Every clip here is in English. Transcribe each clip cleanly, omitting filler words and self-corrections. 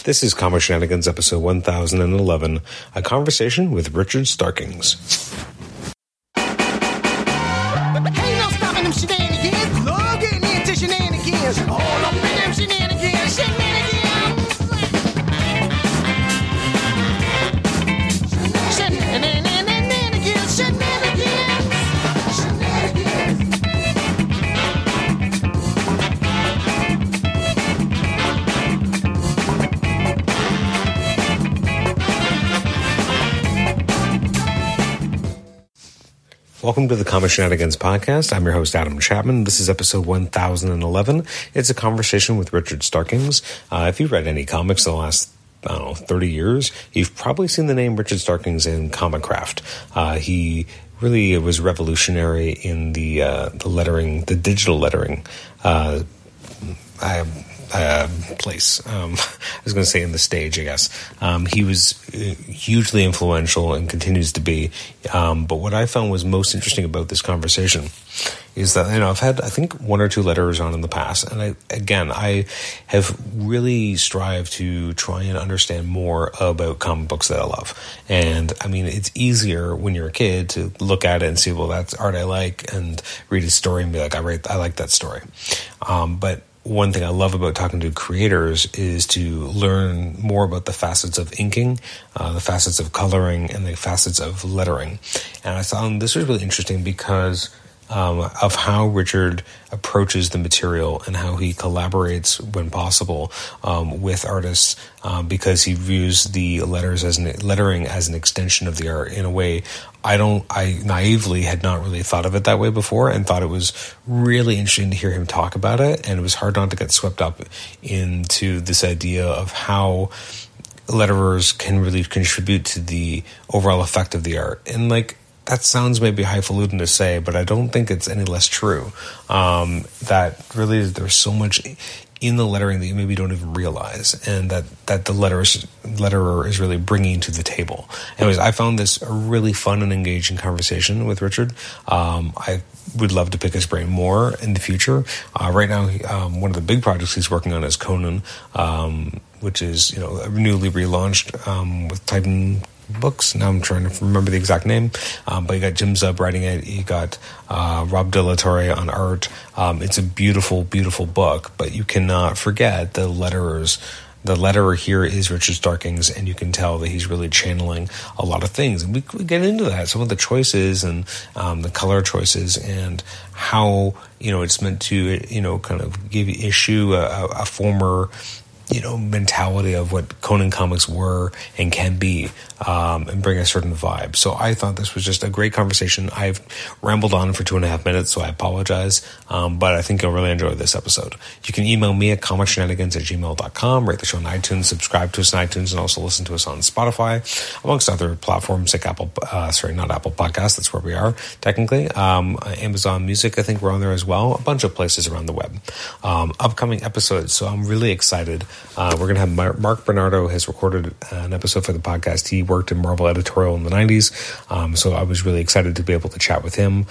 This is Comic Shenanigans, episode 1011, a conversation with Richard Starkings. Ain't no stopping them shenanigans. Love getting into shenanigans. All up in them shenanigans. Shenanigans. Shenanigans. Shenanigans. Shenanigans. Welcome to the Comic Shenanigans podcast. I'm your host, Adam Chapman. This is episode 1011. It's a conversation with Richard Starkings. If you've read any comics in the last 30 years, you've probably seen the name Richard Starkings in Comicraft. He really was revolutionary in the lettering, the digital lettering place. I was going to say in the stage, I guess. He was hugely influential and continues to be. But what I found was most interesting about this conversation is that, I've had, I think, one or two letterers on in the past. And I have really strived to try and understand more about comic books that I love. And it's easier when you're a kid to look at it and see, well, that's art I like, and read a story and be like, I like that story. But one thing I love about talking to creators is to learn more about the facets of inking, the facets of coloring, and the facets of lettering. And I found this was really interesting because of how Richard approaches the material and how he collaborates when possible with artists, because he views the lettering as an extension of the art in a way I naively had not really thought of it that way before, and thought it was really interesting to hear him talk about it. And it was hard not to get swept up into this idea of how letterers can really contribute to the overall effect of the art. And that sounds maybe highfalutin to say, but I don't think it's any less true. That really there's so much in the lettering that you maybe don't even realize, and that the letterer is really bringing to the table. Anyways, I found this a really fun and engaging conversation with Richard. I would love to pick his brain more in the future. Right now, one of the big projects he's working on is Conan, which is newly relaunched with Titan Books. Now I'm trying to remember the exact name, but you got Jim Zub writing it. You got Rob De La Torre on art. It's a beautiful, beautiful book, but you cannot forget the letterers. The letterer here is Richard Starkings, and you can tell that he's really channeling a lot of things. And we get into that, some of the choices and the color choices, and how it's meant to kind of issue a former mentality of what Conan comics were and can be, and bring a certain vibe. So I thought this was just a great conversation. I've rambled on for 2.5 minutes, so I apologize, but I think you'll really enjoy this episode. You can email me at comicshenanigans@gmail.com, rate the show on iTunes, subscribe to us on iTunes, and also listen to us on Spotify, amongst other platforms like not Apple Podcasts, that's where we are, technically. Amazon Music, I think we're on there as well, a bunch of places around the web. Upcoming episodes, so I'm really excited. We're going to have Mark Bernardo has recorded an episode for the podcast. He worked in Marvel editorial in the 90s, so I was really excited to be able to chat with him.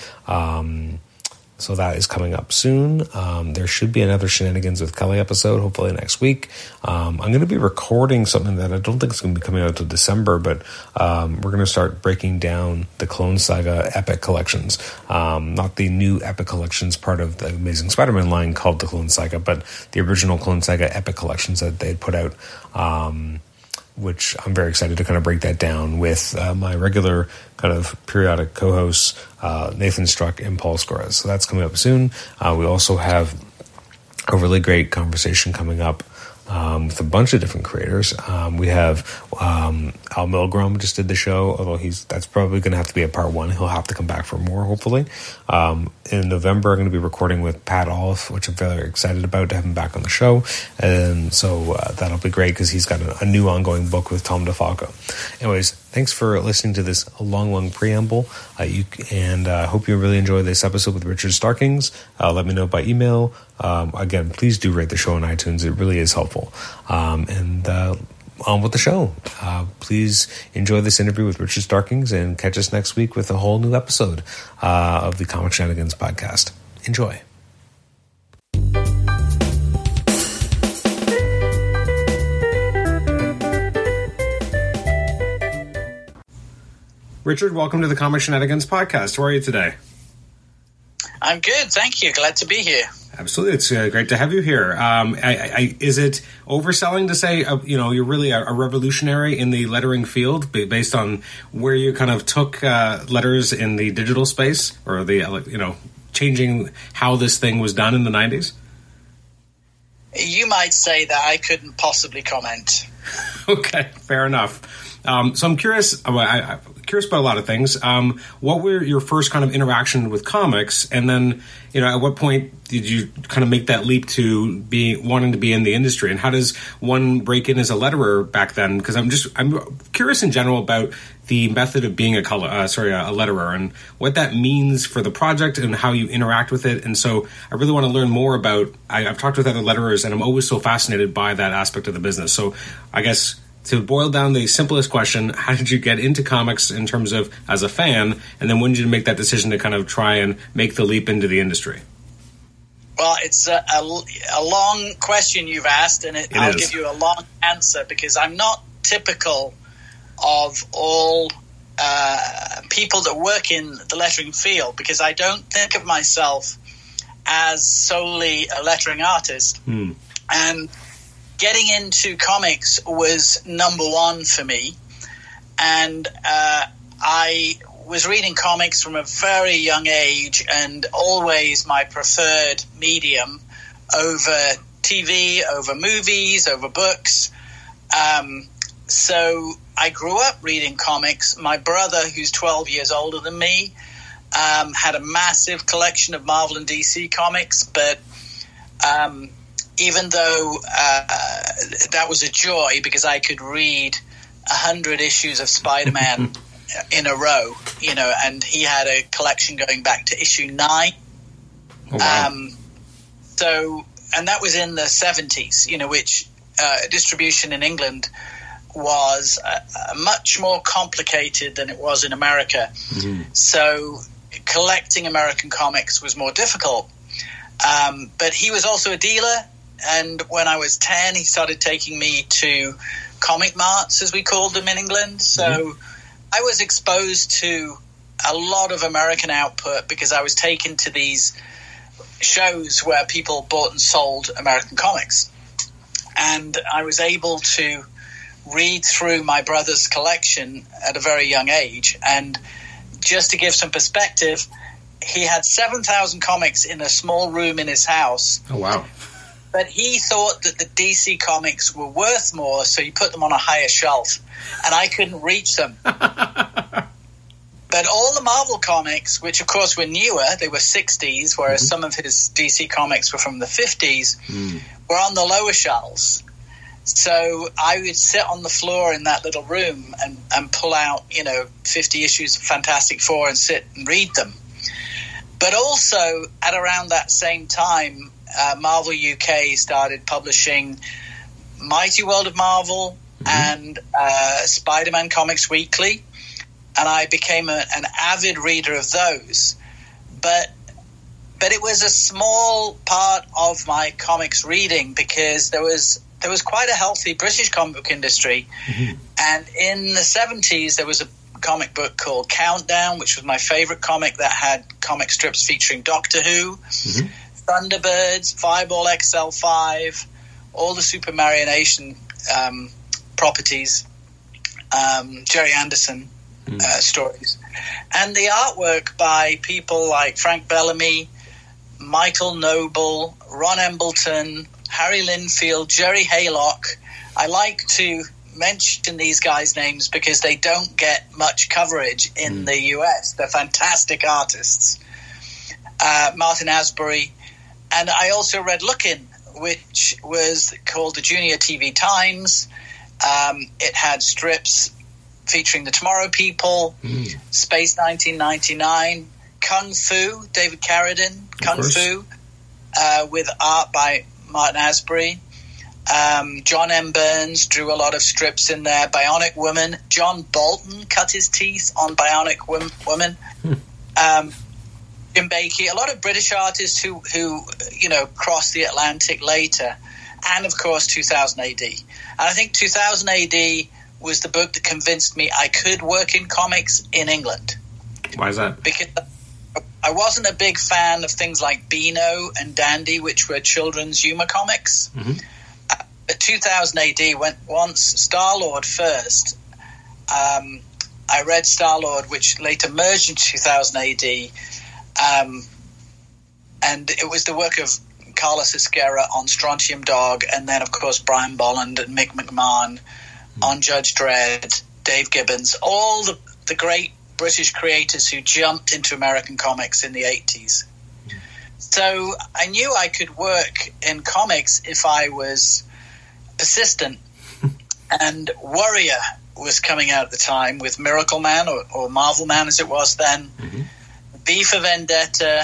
So that is coming up soon. There should be another Shenanigans with Kelly episode, hopefully next week. I'm going to be recording something that I don't think is going to be coming out until December, but we're going to start breaking down the Clone Saga Epic Collections. Not the new Epic Collections part of the Amazing Spider-Man line called the Clone Saga, but the original Clone Saga Epic Collections that they had put out, which I'm very excited to kind of break that down with my regular kind of periodic co-hosts, Nathan Struck and Paul Scores. So that's coming up soon. We also have a really great conversation coming up with a bunch of different creators. We have Al Milgrom just did the show, although that's probably going to have to be a part one. He'll have to come back for more, hopefully. In November, I'm going to be recording with Pat Olive, which I'm very excited about to have him back on the show. And so that'll be great because he's got a new ongoing book with Tom DeFalco. Anyways, thanks for listening to this long preamble. Hope you really enjoy this episode with Richard Starkings. Let me know by email. Again, please do rate the show on iTunes. It really is helpful. On with the show. Please enjoy this interview with Richard Starkings and catch us next week with a whole new episode of the Comic Shenanigans podcast. Enjoy. Richard, welcome to the Comic Shenanigans podcast. How are you today? I'm good, thank you. Glad to be here. Absolutely, it's great to have you here. Is it overselling to say you're really a revolutionary in the lettering field based on where you kind of took letters in the digital space, or the changing how this thing was done in the 90s? You might say that. I couldn't possibly comment. Okay, fair enough. So I'm curious. I'm curious about a lot of things. What were your first kind of interaction with comics, and then at what point did you kind of make that leap to wanting to be in the industry? And how does one break in as a letterer back then? Because I'm curious in general about the method of being a letterer, and what that means for the project and how you interact with it. And so I really want to learn more about. I've talked with other letterers, and I'm always so fascinated by that aspect of the business. So I guess, to boil down the simplest question, how did you get into comics in terms of as a fan, and then when did you make that decision to kind of try and make the leap into the industry? Well, it's a long question you've asked, and I'll give you a long answer, because I'm not typical of all people that work in the lettering field, because I don't think of myself as solely a lettering artist. And getting into comics was number one for me, and I was reading comics from a very young age, and always my preferred medium over TV, over movies, over books. So I grew up reading comics. My brother, who's 12 years older than me, had a massive collection of Marvel and DC comics, but even though that was a joy, because I could read 100 issues of Spider-Man in a row, and he had a collection going back to issue 9. Oh, wow. And that was in the 70s, which distribution in England was much more complicated than it was in America. Mm-hmm. So collecting American comics was more difficult. But he was also a dealer. And when I was 10, he started taking me to comic marts, as we called them in England. So I was exposed to a lot of American output, because I was taken to these shows where people bought and sold American comics. And I was able to read through my brother's collection at a very young age. And just to give some perspective, he had 7,000 comics in a small room in his house. Oh, wow. But he thought that the DC comics were worth more, so he put them on a higher shelf, and I couldn't reach them. But all the Marvel comics, which of course were newer, they were 60s, whereas some of his DC comics were from the 50s, were on the lower shelves. So I would sit on the floor in that little room and pull out, 50 issues of Fantastic Four and sit and read them. But also, at around that same time, Marvel UK started publishing Mighty World of Marvel and Spider-Man Comics Weekly, and I became an avid reader of those. But it was a small part of my comics reading, because there was quite a healthy British comic book industry. And in the 70s, there was a comic book called Countdown, which was my favorite comic, that had comic strips featuring Doctor Who, Thunderbirds, Fireball XL5, all the Super Marionation properties, Jerry Anderson stories. And the artwork by people like Frank Bellamy, Michael Noble, Ron Embleton, Harry Linfield, Jerry Haylock. I like to mention these guys' names because they don't get much coverage in the US. They're fantastic artists. Martin Asbury. And I also read Lookin', which was called the Junior TV Times. It had strips featuring the Tomorrow People, Space 1999, Kung Fu, David Carradine, Kung Fu, with art by Martin Asbury. John M. Burns drew a lot of strips in there. Bionic Woman. John Bolton cut his teeth on Bionic Woman. Jim Bakey, a lot of British artists who crossed the Atlantic later, and of course 2000 AD. And I think 2000 AD was the book that convinced me I could work in comics in England. Why is that? Because I wasn't a big fan of things like Beano and Dandy, which were children's humor comics. Mm-hmm. At 2000 AD, once Star-Lord first, I read Star-Lord, which later merged in 2000 AD, and it was the work of Carlos Esquerra on Strontium Dog, and then, of course, Brian Bolland and Mick McMahon on Judge Dredd, Dave Gibbons, all the great British creators who jumped into American comics in the 80s. So I knew I could work in comics if I was persistent. And Warrior was coming out at the time with Miracle Man, or Marvel Man as it was then, V for Vendetta,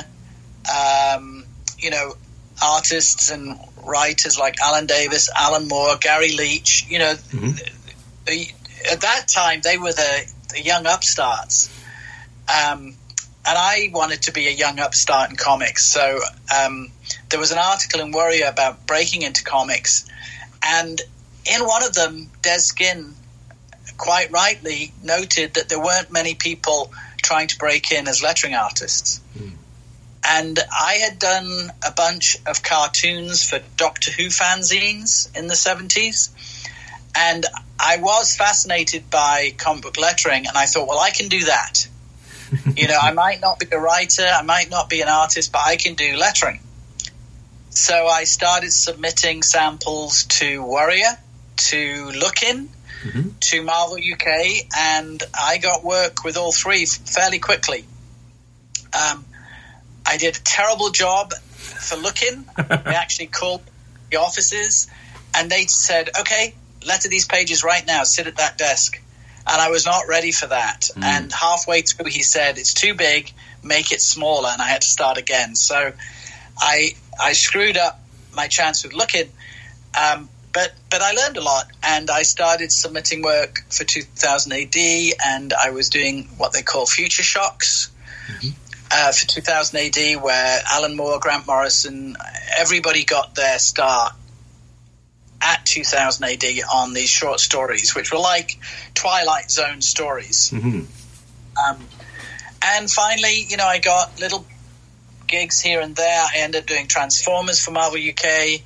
artists and writers like Alan Davis, Alan Moore, Gary Leach, at that time they were the young upstarts. And I wanted to be a young upstart in comics. So there was an article in Warrior about breaking into comics. And in one of them, Des Skin quite rightly noted that there weren't many people trying to break in as lettering artists. And I had done a bunch of cartoons for Doctor Who fanzines in the 70s. And I was fascinated by comic book lettering, and I thought, well, I can do that. I might not be a writer, I might not be an artist, but I can do lettering. So I started submitting samples to Warrior, to Look-In, to Marvel UK, and I got work with all three fairly quickly. I did a terrible job for Look-In. They actually called the offices, and they said, okay, letter these pages right now, sit at that desk. And I was not ready for that. And halfway through, he said, it's too big, make it smaller, and I had to start again. So I screwed up my chance with Look-In, but I learned a lot, and I started submitting work for 2000 AD, and I was doing what they call Future Shocks for 2000 AD, where Alan Moore, Grant Morrison, everybody got their start at 2000 AD on these short stories, which were like Twilight Zone stories. And finally, I got little gigs here and there. I ended up doing Transformers for Marvel UK.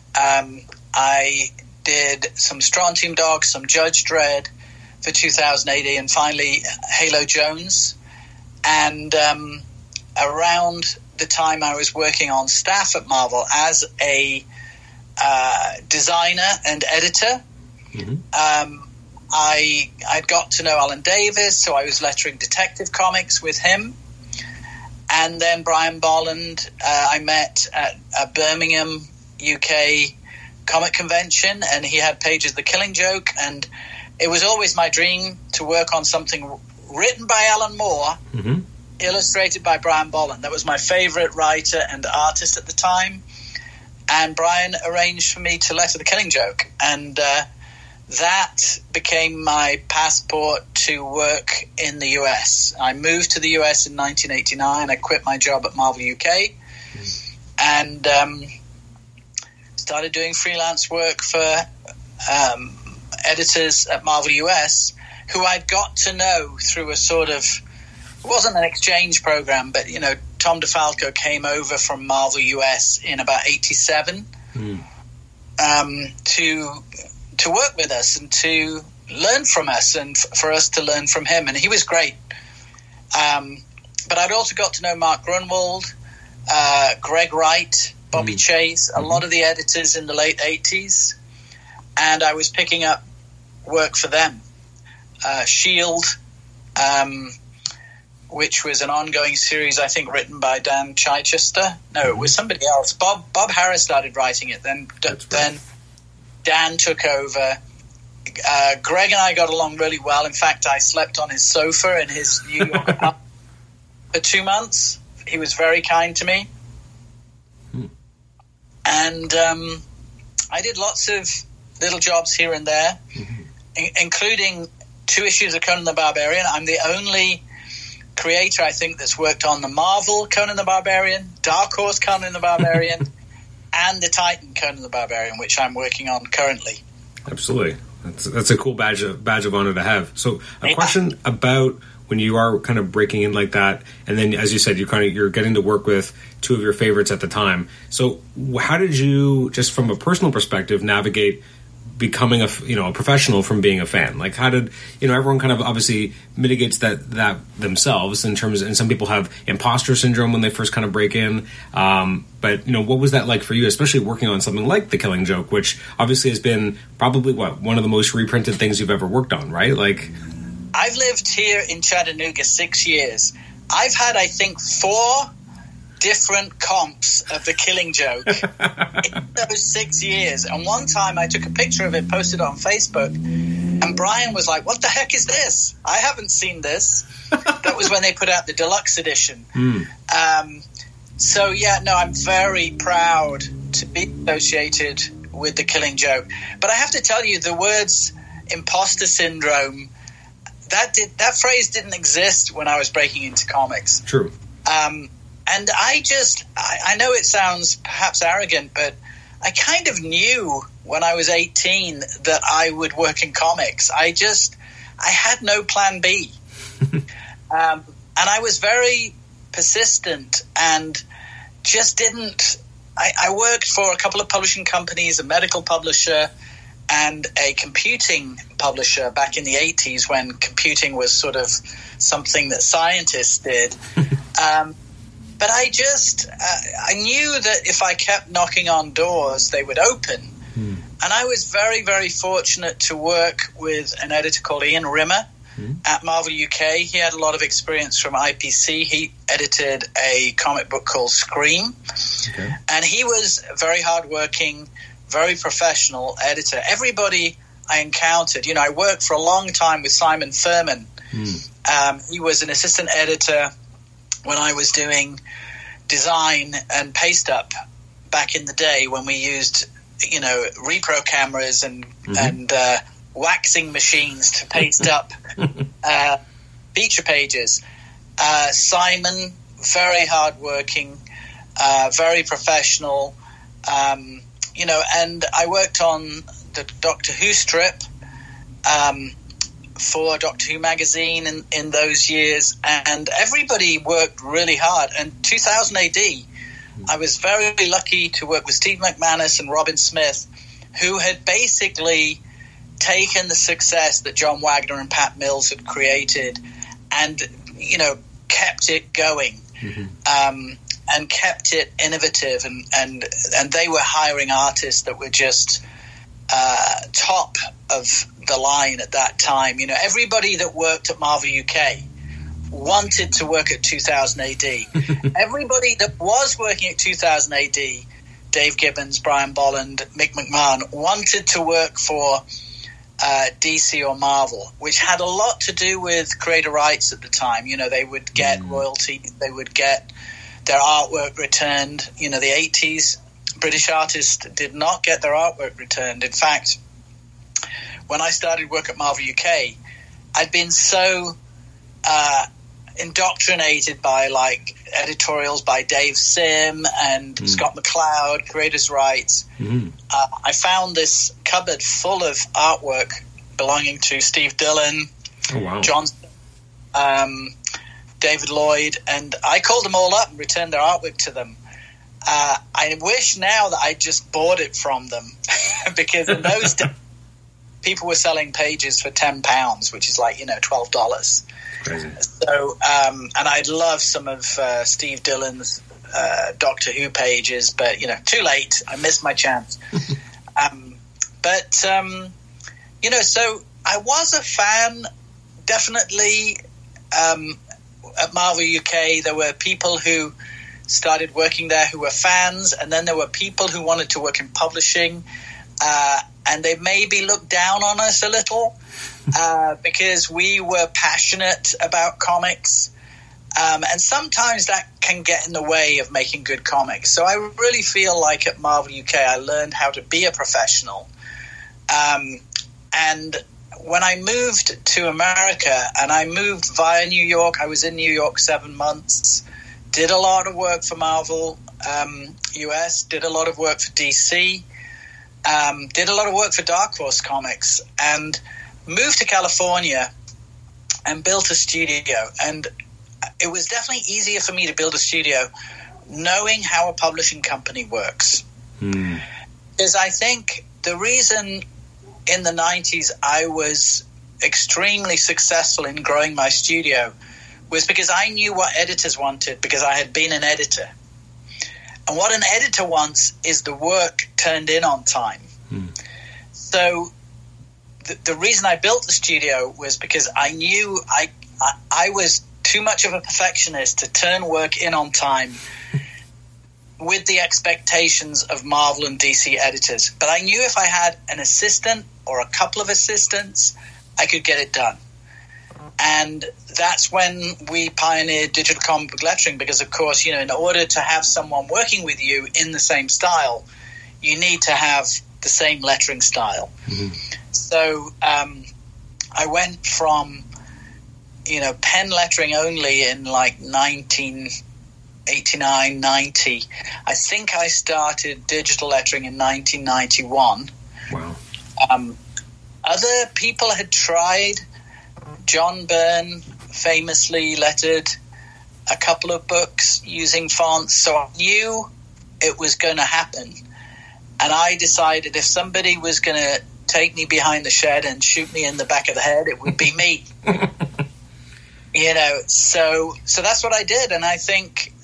I did some Strontium Dog, some Judge Dredd for 2000 AD, and finally Halo Jones. And around the time I was working on staff at Marvel as a designer and editor, I got to know Alan Davis, so I was lettering Detective Comics with him. And then Brian Bolland, I met at a Birmingham, UK comic convention, and he had pages of The Killing Joke, and it was always my dream to work on something written by Alan Moore, illustrated by Brian Bolland. That was my favorite writer and artist at the time. And Brian arranged for me to letter The Killing Joke. And that became my passport to work in the US. I moved to the US in 1989. I quit my job at Marvel UK and started doing freelance work for editors at Marvel US who I'd got to know through a sort of, it wasn't an exchange program, but, Tom DeFalco came over from Marvel US in about 87 to work with us and to learn from us and for us to learn from him. And he was great. But I'd also got to know Mark Grunwald, Greg Wright, Bobby Chase, a lot of the editors in the late 80s. And I was picking up work for them. Shield, which was an ongoing series, I think, written by Dan Chichester. No, it was somebody else. Bob Harris started writing it. Then Dan took over. Greg and I got along really well. In fact, I slept on his sofa in his New York apartment for 2 months. He was very kind to me. And I did lots of little jobs here and there, including 2 issues of Conan the Barbarian. I'm the only creator, I think, that's worked on the Marvel Conan the Barbarian, Dark Horse Conan the Barbarian, and the Titan Conan the Barbarian, which I'm working on currently. Absolutely. That's a cool badge of honor to have. So a question about when you are kind of breaking in like that, and then as you said, you're getting to work with two of your favorites at the time. So how did you, just from a personal perspective, navigate becoming a professional from being a fan? Like, how did, everyone kind of obviously mitigates that themselves in terms, and some people have imposter syndrome when they first kind of break in. But what was that like for you, especially working on something like The Killing Joke, which obviously has been probably one of the most reprinted things you've ever worked on, right? Like, I've lived here in Chattanooga 6 years. I've had, I think, 4 different comps of The Killing Joke in those 6 years. And one time I took a picture of it, posted it on Facebook, and Brian was like, "What the heck is this? I haven't seen this." That was when they put out the deluxe edition. So yeah, no, I'm very proud to be associated with The Killing Joke. But I have to tell you, the words imposter syndrome, that phrase didn't exist when I was breaking into comics. True. And I know it sounds perhaps arrogant, but I kind of knew when I was 18 that I would work in comics. I had no plan B. And I was very persistent and just didn't. I worked for a couple of publishing companies, a medical publisher and a computing publisher back in the 80s when computing was sort of something that scientists did. But I knew that if I kept knocking on doors, they would open. And I was very, very fortunate to work with an editor called Ian Rimmer at Marvel UK. He had a lot of experience from IPC. He edited a comic book called Scream. Okay. And he was very hardworking, very professional editor. Everybody I encountered, I worked for a long time with Simon Furman. He was an assistant editor when I was doing design and paste up back in the day when we used, repro cameras and waxing machines to paste up feature pages. Simon, very hardworking, very professional, and I worked on the Doctor Who strip for Doctor Who magazine in those years, and everybody worked really hard. And 2000 AD, I was very lucky to work with Steve McManus and Robin Smith, who had basically taken the success that John Wagner and Pat Mills had created and, kept it going. And kept it innovative, and they were hiring artists that were just top of the line at that time. Everybody that worked at Marvel UK wanted to work at 2000 AD. Everybody that was working at 2000 AD, Dave Gibbons, Brian Bolland, Mick McMahon, wanted to work for DC or Marvel, which had a lot to do with creator rights at the time. They would get royalties, they would get their artwork returned. The 80s, British artists did not get their artwork returned. In fact, when I started work at Marvel UK, I'd been so indoctrinated by editorials by Dave Sim and Scott McCloud, creators' rights. I found this cupboard full of artwork belonging to Steve Dillon, John, David Lloyd, and I called them all up and returned their artwork to them. I wish now that I just bought it from them because in those days, people were selling pages for £10, which is $12. Crazy. So, and I'd love some of Steve Dillon's Doctor Who pages, but too late. I missed my chance. So I was a fan, definitely. At Marvel UK, there were people who started working there who were fans, and then there were people who wanted to work in publishing, and they maybe looked down on us a little because we were passionate about comics, and sometimes that can get in the way of making good comics. So I really feel like at Marvel UK I learned how to be a professional, and when I moved to America, and I moved via New York, I was in New York 7 months, did a lot of work for Marvel US, did a lot of work for DC, did a lot of work for Dark Horse Comics, and moved to California and built a studio. And it was definitely easier for me to build a studio knowing how a publishing company works. Because I think the reason in the 90s I was extremely successful in growing my studio was because I knew what editors wanted, because I had been an editor. And what an editor wants is the work turned in on time. So the reason I built the studio was because I knew I was too much of a perfectionist to turn work in on time with the expectations of Marvel and DC editors. But I knew if I had an assistant or a couple of assistants, I could get it done. And that's when we pioneered digital comic book lettering, because, of course, in order to have someone working with you in the same style, you need to have the same lettering style. So I went from, pen lettering only in like 1989, 90. I think I started digital lettering in 1991. Wow. Other people had tried. John Byrne famously lettered a couple of books using fonts, so I knew it was going to happen. And I decided if somebody was going to take me behind the shed and shoot me in the back of the head, it would be me. So that's what I did. And I think,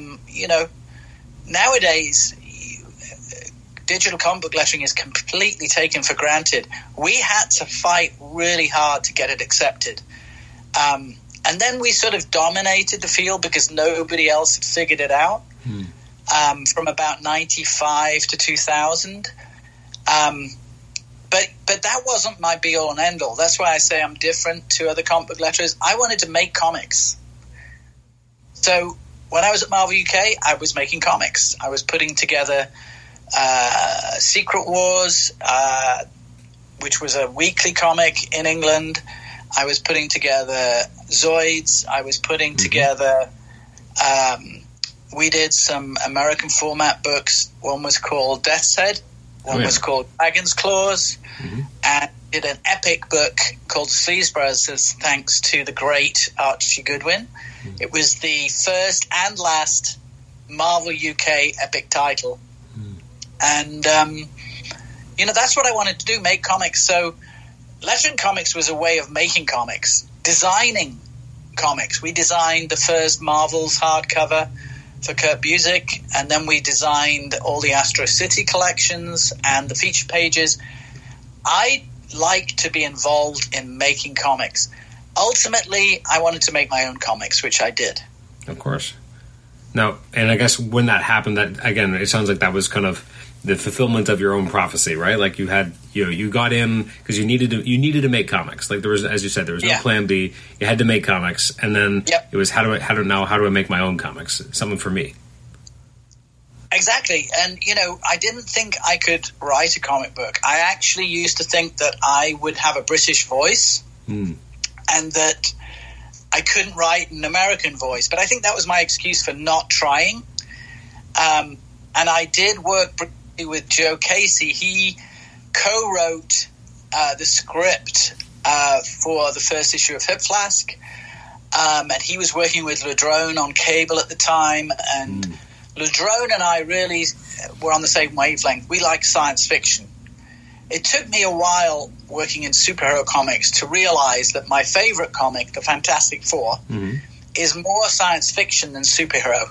nowadays, digital comic book lettering is completely taken for granted. We had to fight really hard to get it accepted. And then we sort of dominated the field because nobody else had figured it out from about 95 to 2000. But that wasn't my be-all and end-all. That's why I say I'm different to other comic book letterers. I wanted to make comics. So when I was at Marvel UK, I was making comics. I was putting together Secret Wars, which was a weekly comic in England. I was putting together Zoids. I was putting together we did some American format books. One was called Death's Head. One was called Dragon's Claws. And did an epic book called Sleeves Brothers, thanks to the great Archie Goodwin. It was the first and last Marvel UK epic title. And, that's what I wanted to do, make comics. So lettering comics was a way of making comics, designing comics. We designed the first Marvel's hardcover for Kurt Busiek, and then we designed all the Astro City collections and the feature pages. I like to be involved in making comics. Ultimately, I wanted to make my own comics, which I did. Of course. Now, and I guess when that happened, that again, it sounds like that was kind of the fulfillment of your own prophecy, right? Like you had, you got in because you needed to make comics. Like there was, as you said, there was no plan B. You had to make comics, and then it was how do I make my own comics? Something for me. Exactly. And, I didn't think I could write a comic book. I actually used to think that I would have a British voice and that I couldn't write an American voice. But I think that was my excuse for not trying. And I did work with Joe Casey. He co-wrote the script for the first issue of Hip Flask. And he was working with Ladrone on cable at the time. And Ladrone and I really were on the same wavelength. We like science fiction. It took me a while working in superhero comics to realize that my favorite comic, The Fantastic Four, is more science fiction than superhero.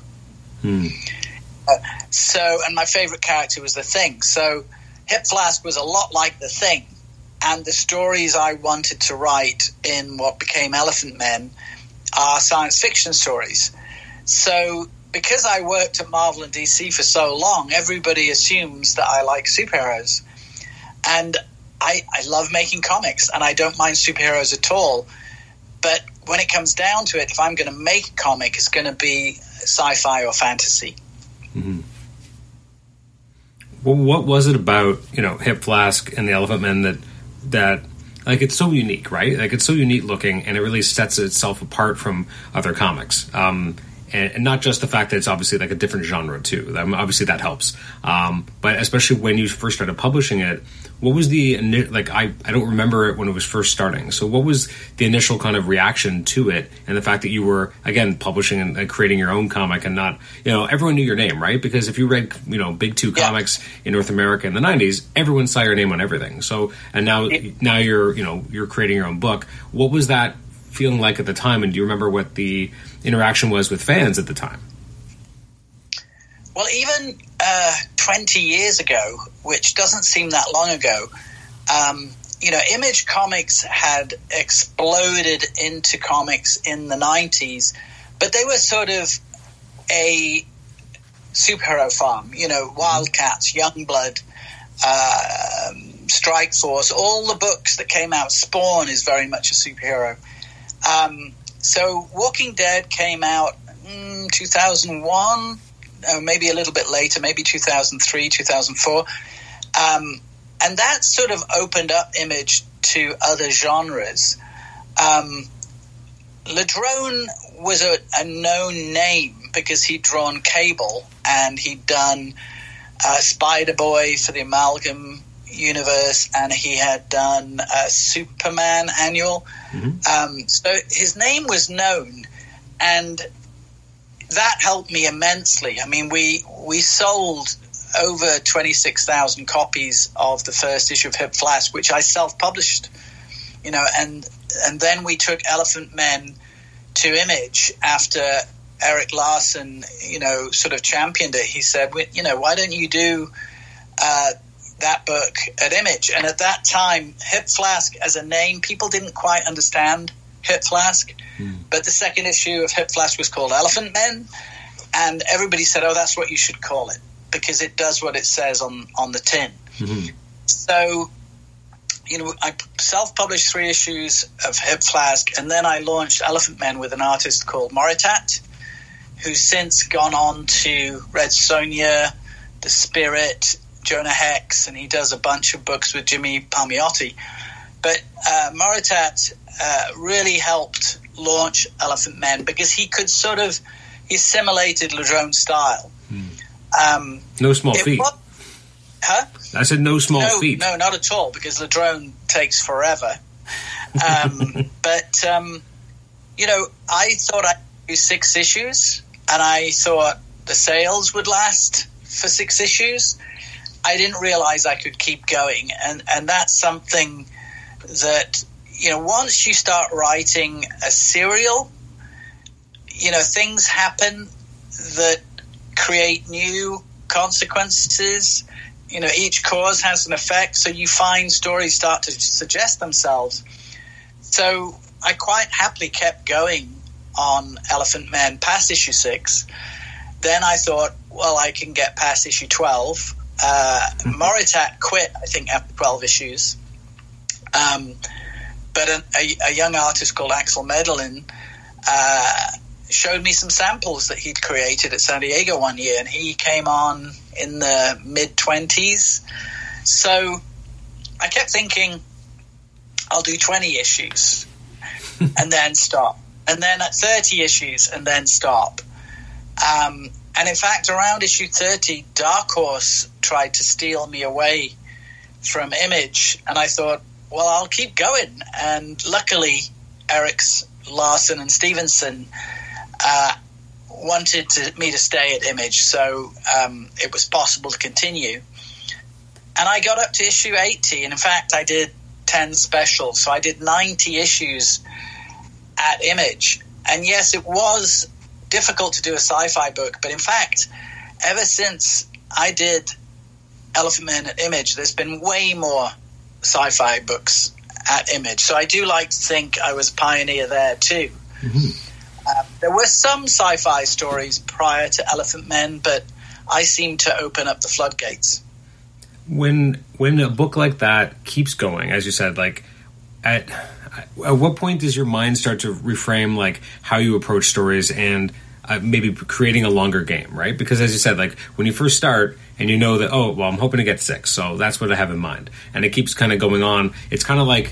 And my favorite character was the Thing. So Hip Flask was a lot like the Thing. And the stories I wanted to write in what became Elephant Men are science fiction stories. So because I worked at Marvel and DC for so long, everybody assumes that I like superheroes. And I love making comics, and I don't mind superheroes at all. But when it comes down to it, if I'm going to make a comic, it's going to be sci-fi or fantasy. Well, what was it about, Hip Flask and the Elephant Men that like, it's so unique, right? Like, it's so unique looking, and it really sets itself apart from other comics. And and not just the fact that it's obviously like a different genre too. Obviously that helps. But especially when you first started publishing it, what was the I don't remember it when it was first starting. So what was the initial kind of reaction to it, and the fact that you were again publishing and creating your own comic, and not, everyone knew your name, right? Because if you read Big Two comics in North America in the 90s, everyone saw your name on everything. So and now you're creating your own book. What was that feeling like at the time, and do you remember what the interaction was with fans at the time? Well, even 20 years ago, which doesn't seem that long ago, Image Comics had exploded into comics in the 90s, but they were sort of a superhero farm, Wildcats, Youngblood, Strike Force, all the books that came out. Spawn is very much a superhero. So Walking Dead came out in 2001, maybe a little bit later, maybe 2003, 2004. And that sort of opened up Image to other genres. Ladrone was a known name because he'd drawn Cable, and he'd done Spider-Boy for the Amalgam universe, and he had done a Superman annual. So his name was known, and that helped me immensely. I mean, we sold over 26,000 copies of the first issue of Hip Flask, which I self-published, and then we took Elephant Men to Image after Eric Larson, sort of championed it. He said, why don't you do that book at Image? And at that time, Hip Flask as a name, people didn't quite understand Hip Flask, but the second issue of Hip Flask was called Elephant Men, and everybody said, oh, that's what you should call it, because it does what it says on the tin. So, I self-published 3 issues of Hip Flask, and then I launched Elephant Men with an artist called Moritat, who's since gone on to Red Sonja, The Spirit, Jonah Hex, and he does a bunch of books with Jimmy Palmiotti. But Moritat really helped launch Elephant Men because he could he assimilated Ladrone's style. No small feat. I said no small feat. No, not at all, because Ladrone takes forever. But, I thought I'd do 6 issues, and I thought the sales would last for 6 issues. I didn't realize I could keep going, and that's something that, once you start writing a serial, things happen that create new consequences. Each cause has an effect, so you find stories start to suggest themselves. So I quite happily kept going on Elephant Men past issue 6. Then I thought, well, I can get past issue 12. Moritat quit, I think, after 12 issues. But a young artist called Axel Medellin showed me some samples that he'd created at San Diego one year, and he came on in the mid-20s. So I kept thinking, I'll do 20 issues and then stop. And then at 30 issues and then stop. And in fact, around issue 30, Dark Horse tried to steal me away from Image, and I thought, well, I'll keep going. And luckily, Eric Larson and Stevenson wanted me to stay at Image, so it was possible to continue. And I got up to issue 80, and in fact, I did 10 specials, so I did 90 issues at Image. And yes, it was difficult to do a sci-fi book, but in fact, ever since I did Elephant Man at Image, there's been way more sci-fi books at Image. So I do like to think I was a pioneer there too. There were some sci-fi stories prior to Elephant Men, but I seem to open up the floodgates. When a book like that keeps going, as you said, like at what point does your mind start to reframe like how you approach stories and maybe creating a longer game, right? Because as you said, like when you first start and you know that, oh, well, I'm hoping to get 6, so that's what I have in mind. And it keeps kind of going on. It's kind of like,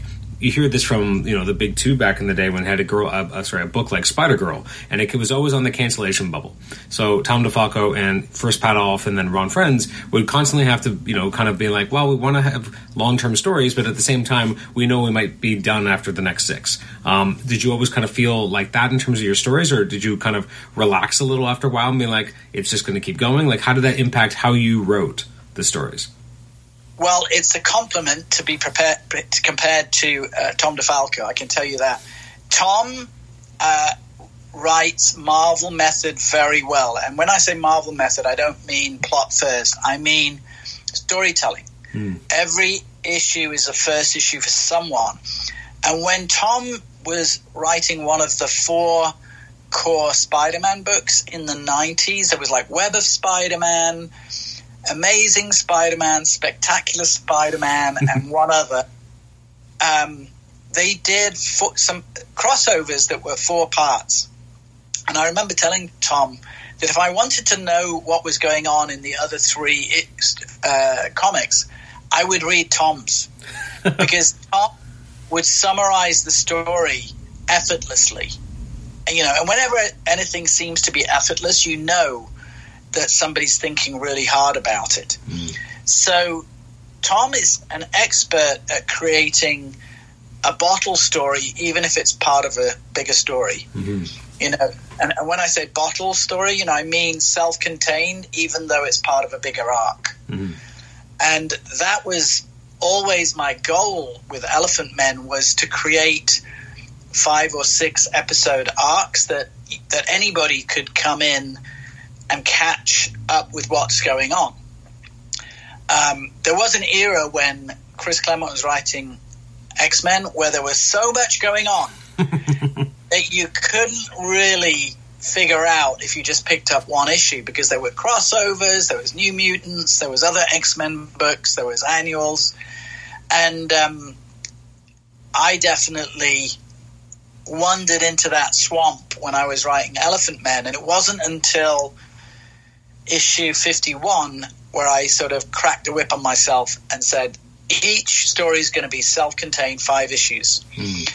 you hear this from, the big two back in the day when they had a book like Spider-Girl, and it was always on the cancellation bubble. So Tom DeFalco and first Pat Olliffe and then Ron Frenz would constantly have to, kind of be like, well, we want to have long-term stories, but at the same time, we know we might be done after the next 6. Did you always kind of feel like that in terms of your stories, or did you kind of relax a little after a while and be like, it's just going to keep going? Like, how did that impact how you wrote the stories? Well, it's a compliment to be compared to Tom DeFalco, I can tell you that. Tom writes Marvel method very well. And when I say Marvel method, I don't mean plot first. I mean storytelling. Every issue is a first issue for someone. And when Tom was writing one of the 4 core Spider-Man books in the 90s, there was like Web of Spider-Man, Amazing Spider-Man, Spectacular Spider-Man, and one other. They did some crossovers that were 4 parts. And I remember telling Tom that if I wanted to know what was going on in the other 3 comics, I would read Tom's. Because Tom would summarize the story effortlessly. And whenever anything seems to be effortless, you know that somebody's thinking really hard about it. So Tom is an expert at creating a bottle story, even if it's part of a bigger story. And when I say bottle story, I mean self-contained, even though it's part of a bigger arc. And that was always my goal with Elephant Men, was to create 5 or 6 episode arcs that anybody could come in and catch up with what's going on. There was an era when Chris Claremont was writing X-Men where there was so much going on that you couldn't really figure out if you just picked up one issue, because there were crossovers, there was New Mutants, there was other X-Men books, there was annuals. And I definitely wandered into that swamp when I was writing Elephant Men, and it wasn't until issue 51 where I sort of cracked the whip on myself and said, each story is going to be self-contained, 5 issues.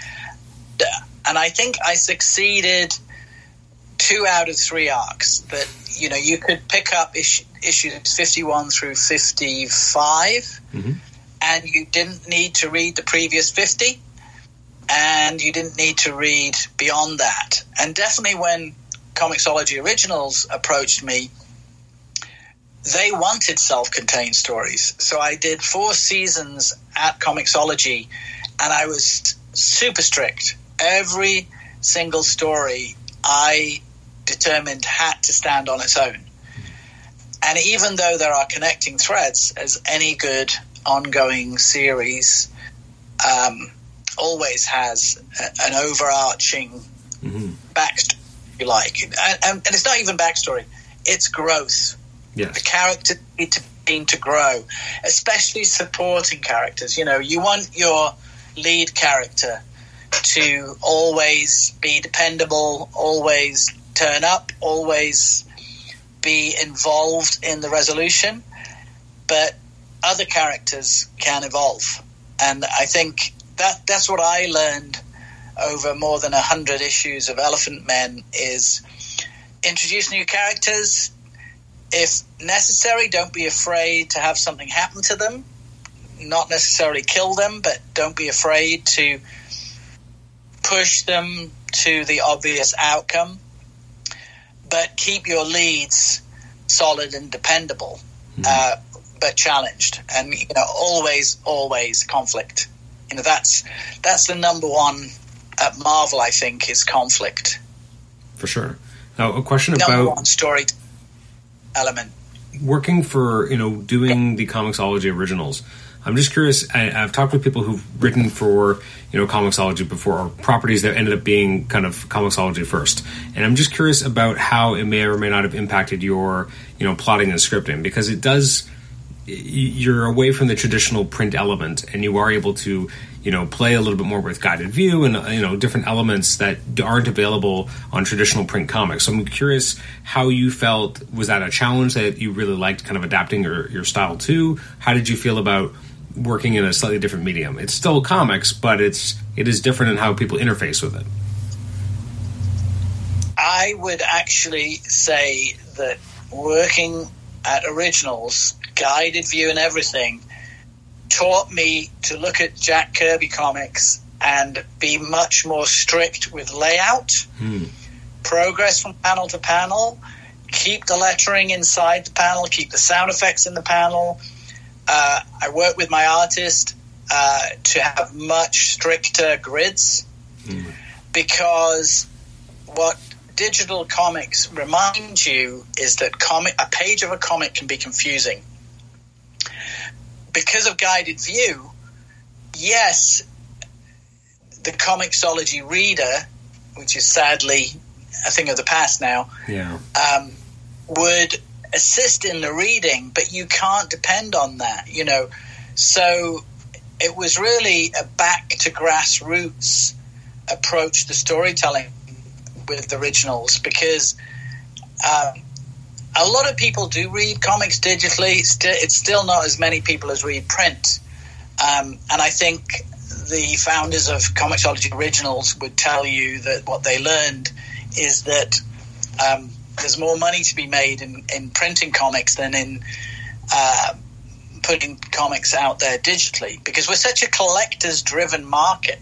And I think I succeeded 2 out of 3 arcs. That you could pick up issues 51 through 55, and you didn't need to read the previous 50, and you didn't need to read beyond that. And definitely when Comixology Originals approached me, they wanted self-contained stories. So I did 4 seasons at Comixology, and I was super strict. Every single story I determined had to stand on its own. And even though there are connecting threads, as any good ongoing series always has an overarching backstory, if you like. And it's not even backstory, it's growth. Yes. The characters need to grow, especially supporting characters. You want your lead character to always be dependable, always turn up, always be involved in the resolution, but other characters can evolve. And I think that's what I learned over more than 100 issues of Elephant Men, is introduce new characters. If necessary, don't be afraid to have something happen to them. Not necessarily kill them, but don't be afraid to push them to the obvious outcome. But keep your leads solid and dependable, but challenged. And always conflict. That's the number one at Marvel, I think, is conflict. For sure. Now, a question number about one story element. Working for, doing the Comixology Originals. I'm just curious, I've talked with people who've written for, Comixology before, or properties that ended up being kind of Comixology first. And I'm just curious about how it may or may not have impacted your, plotting and scripting, because it does, you're away from the traditional print element, and you are able to, play a little bit more with guided view and, different elements that aren't available on traditional print comics. So I'm curious how you felt. Was that a challenge that you really liked kind of adapting your style to? How did you feel about working in a slightly different medium. It's still comics, but it is different in how people interface with it. I would actually say that working at Originals, Guided View and everything, taught me to look at Jack Kirby comics and be much more strict with layout, progress from panel to panel, keep the lettering inside the panel, keep the sound effects in the panel. I work with my artist to have much stricter grids because what digital comics remind you is that a page of a comic can be confusing. Because of Guided View, yes, the Comixology reader, which is sadly a thing of the past now, would assist in the reading, but you can't depend on that, you know. So it was really a back to grassroots approach to storytelling with Originals, because a lot of people do read comics digitally. It's still not as many people as read print. And I think the founders of Comixology Originals would tell you that what they learned is that there's more money to be made in printing comics than in putting comics out there digitally, because we're such a collectors-driven market.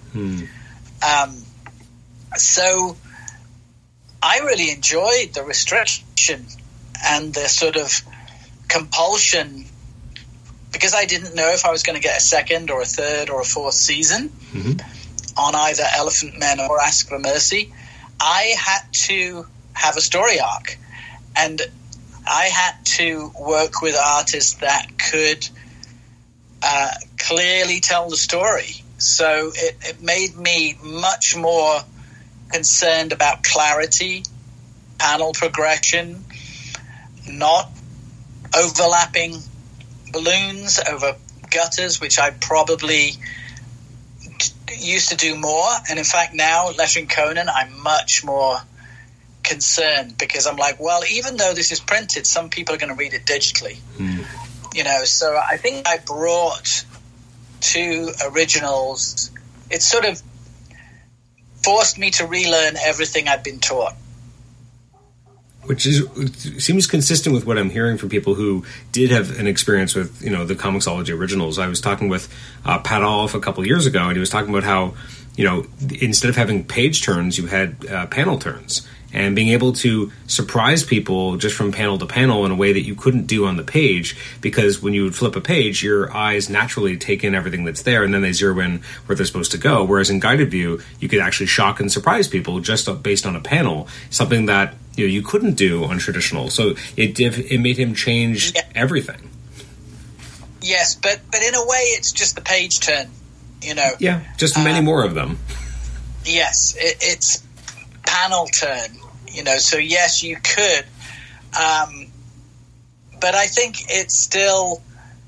So I really enjoyed the restriction and the sort of compulsion, because I didn't know if I was going to get a second or a third or a fourth season on either Elephant Men or Ask for Mercy. I had to have a story arc, and I had to work with artists that could clearly tell the story. So it made me much more concerned about clarity, panel progression, not overlapping balloons over gutters, which I probably used to do more. And in fact, now, lettering Conan, I'm much more concerned, because I'm like, well, even though this is printed, some people are going to read it digitally. You know, so I think I brought to Originals, it sort of forced me to relearn everything I'd been taught. Which seems consistent with what I'm hearing from people who did have an experience with, you know, the Comixology Originals. I was talking with Pat Olive a couple of years ago, and he was talking about how, you know, instead of having page turns, you had panel turns, and being able to surprise people just from panel to panel in a way that you couldn't do on the page, because when you would flip a page, your eyes naturally take in everything that's there, and then they zero in where they're supposed to go. Whereas in Guided View, you could actually shock and surprise people just based on a panel, something that you couldn't do on traditional. So it made him change everything. Yes, but in a way, it's just the page turn, you know. Yeah, just many more of them. Yes, it's panel turn, you know. So yes, you could, but I think it's still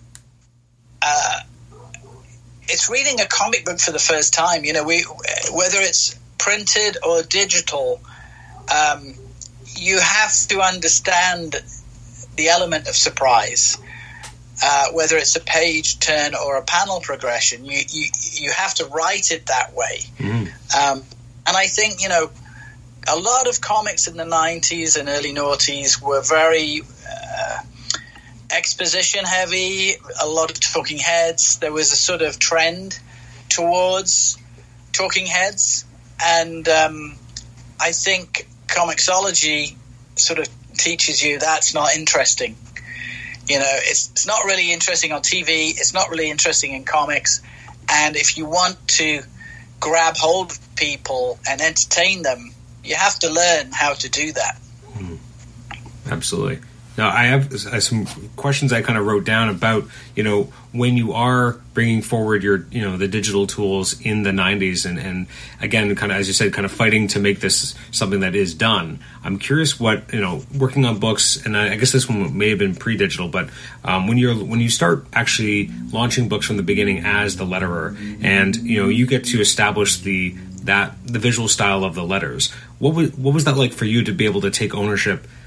it's reading a comic book for the first time. You know, whether it's printed or digital. You have to understand the element of surprise, whether it's a page turn or a panel progression. You have to write it that way. And I think, you know, a lot of comics in the 90s and early noughties were very exposition heavy, a lot of talking heads. There was a sort of trend towards talking heads. And I think Comixology sort of teaches you that's not interesting. You know, it's not really interesting on TV. It's not really interesting in comics. And if you want to grab hold of people and entertain them, you have to learn how to do that. Absolutely. Now, I have some questions I kind of wrote down about, you know, when you are bringing forward your, you know, the digital tools in the 90s and again, kind of, as you said, kind of fighting to make this something that is done. I'm curious what, you know, working on books, and I guess this one may have been pre-digital, but when you start actually launching books from the beginning as the letterer, and, you know, you get to establish the visual style of the letters. What was that like for you to be able to take ownership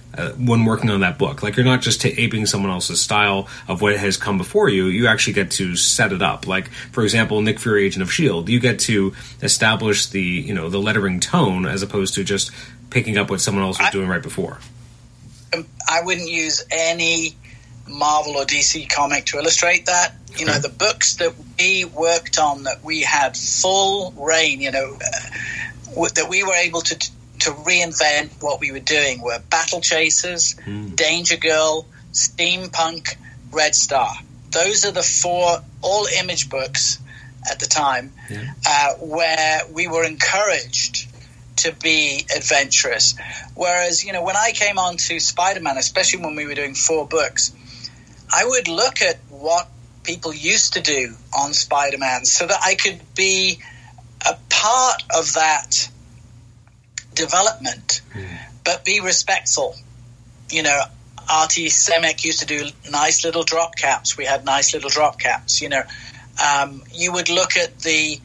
when working on that book. Like, you're not just aping someone else's style of what has come before you. You actually get to set it up. Like, for example, Nick Fury, Agent of S.H.I.E.L.D., you get to establish the lettering tone as opposed to just picking up what someone else was doing right before. I wouldn't use any Marvel or DC comic to illustrate that. You know, the books that we worked on, that we had full reign, that we were able to reinvent what we were doing, were Battle Chasers, Danger Girl, Steampunk, Red Star. Those are the 4 all-image books at the time where we were encouraged to be adventurous. Whereas, when I came on to Spider-Man, especially when we were doing 4 books, I would look at what people used to do on Spider-Man so that I could be a part of that development, but be respectful. Artie Semek used to do nice little drop caps. We had nice little drop caps. You would look at the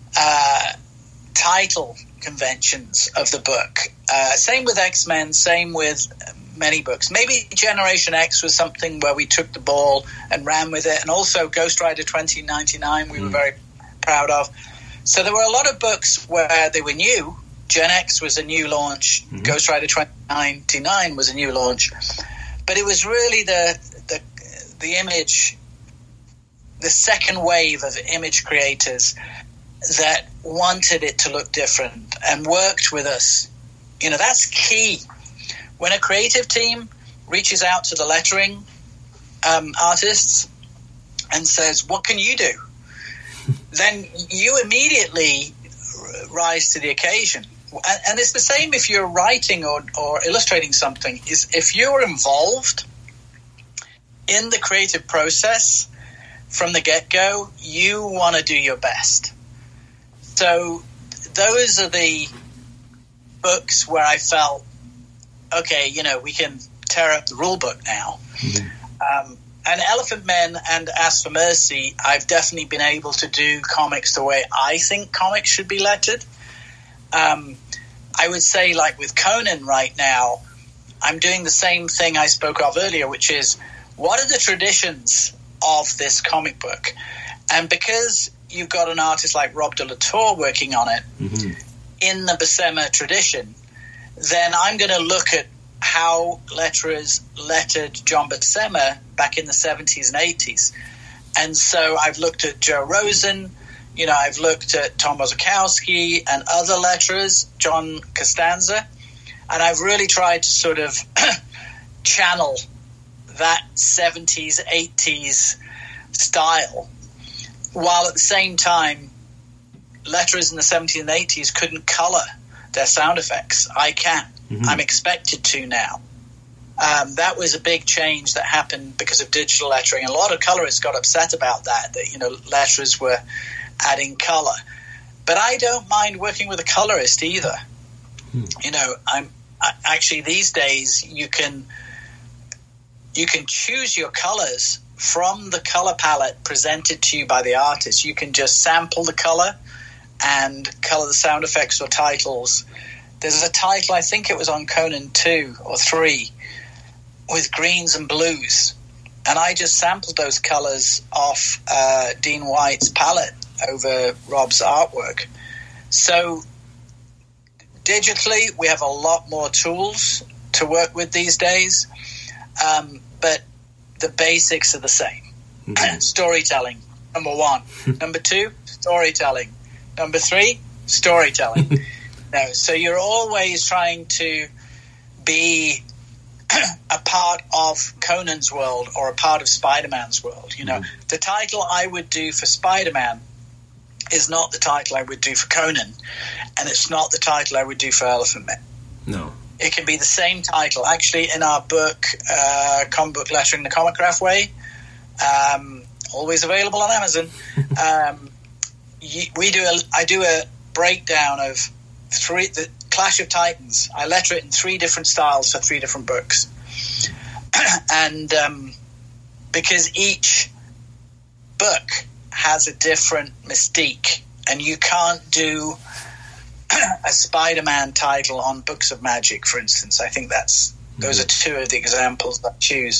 title conventions of the book. Same with X-Men, same with many books. Maybe Generation X was something where we took the ball and ran with it, and also Ghost Rider 2099 we were very proud of. So there were a lot of books where they were new. Gen X was a new launch. Ghost Rider 2099 was a new launch. But it was really the image, the second wave of image creators that wanted it to look different and worked with us. That's key. When a creative team reaches out to the lettering artists and says, what can you do? Then you immediately rise to the occasion. And it's the same if you're writing or illustrating something. Is if you're involved in the creative process from the get-go, you want to do your best. So those are the books where I felt, okay, we can tear up the rule book now. And Elephant Men and Ask for Mercy, I've definitely been able to do comics the way I think comics should be lettered. I would say, like with Conan right now, I'm doing the same thing I spoke of earlier, which is, what are the traditions of this comic book? And because you've got an artist like Rob de la Tour working on it in the Buscema tradition, then I'm going to look at how letterers lettered John Buscema back in the 70s and 80s. And so I've looked at Joe Rosen, I've looked at Tom Ozakowski and other letterers, John Costanza, and I've really tried to sort of channel that 70s, 80s style, while at the same time, letterers in the 70s and 80s couldn't color their sound effects. I can. I'm expected to now. That was a big change that happened because of digital lettering. A lot of colorists got upset about that letterers were adding color. But I don't mind working with a colorist either. Actually these days you can choose your colors from the color palette presented to you by the artist. You can just sample the color and color the sound effects or titles. There's a title, I think it was on Conan 2 or 3, with greens and blues. And I just sampled those colors off Dean White's palette over Rob's artwork. So digitally, we have a lot more tools to work with these days, but the basics are the same. Storytelling, number 1. Number 2, storytelling. Number 3, storytelling. So you're always trying to be a part of Conan's world or a part of Spider-Man's world. The title I would do for Spider-Man is not the title I would do for Conan, and it's not the title I would do for Elephant Men. No. It can be the same title. Actually, in our book, Comic Book Lettering the Comicgraph Way, always available on Amazon, I do a breakdown of the Clash of Titans. I letter it in 3 different styles for 3 different books. And because each book has a different mystique, and you can't do a Spider-Man title on Books of Magic, for instance. I think that's Those are two of the examples that I choose.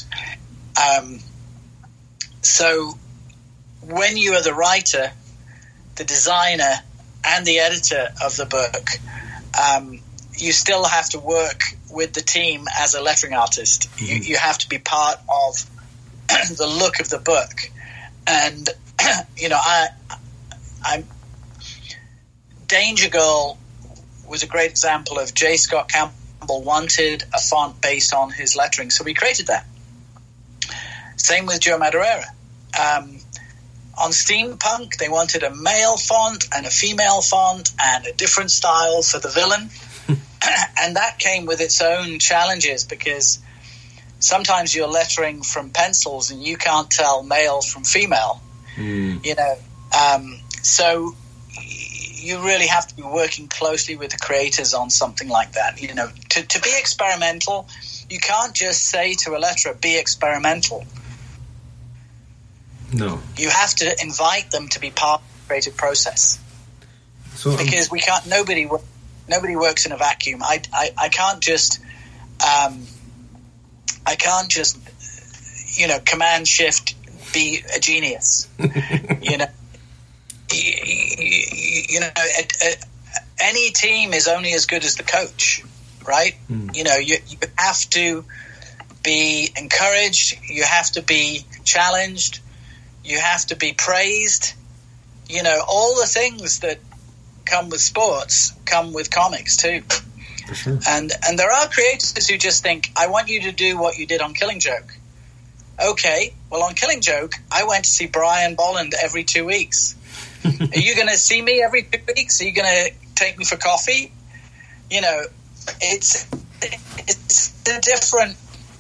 So when you are the writer, the designer, and the editor of the book, you still have to work with the team as a lettering artist. You have to be part of the look of the book. And, Danger Girl was a great example of J. Scott Campbell wanted a font based on his lettering, so we created that. Same with Joe Madureira. On Steampunk, they wanted a male font and a female font and a different style for the villain. And that came with its own challenges, because sometimes you're lettering from pencils and you can't tell male from female. So you really have to be working closely with the creators on something like that. To be experimental, you can't just say to a letterer, be experimental. No. You have to invite them to be part of the creative process. Because we can't. Nobody works in a vacuum. I can't just command shift be a genius. Any team is only as good as the coach, right? You have to be encouraged. You have to be challenged. You have to be praised. All the things that come with sports come with comics too. For sure. And there are creators who just think, I want you to do what you did on Killing Joke. Okay, well, on Killing Joke, I went to see Brian Bolland every 2 weeks. Are you going to see me every 2 weeks? Are you going to take me for coffee? It's a different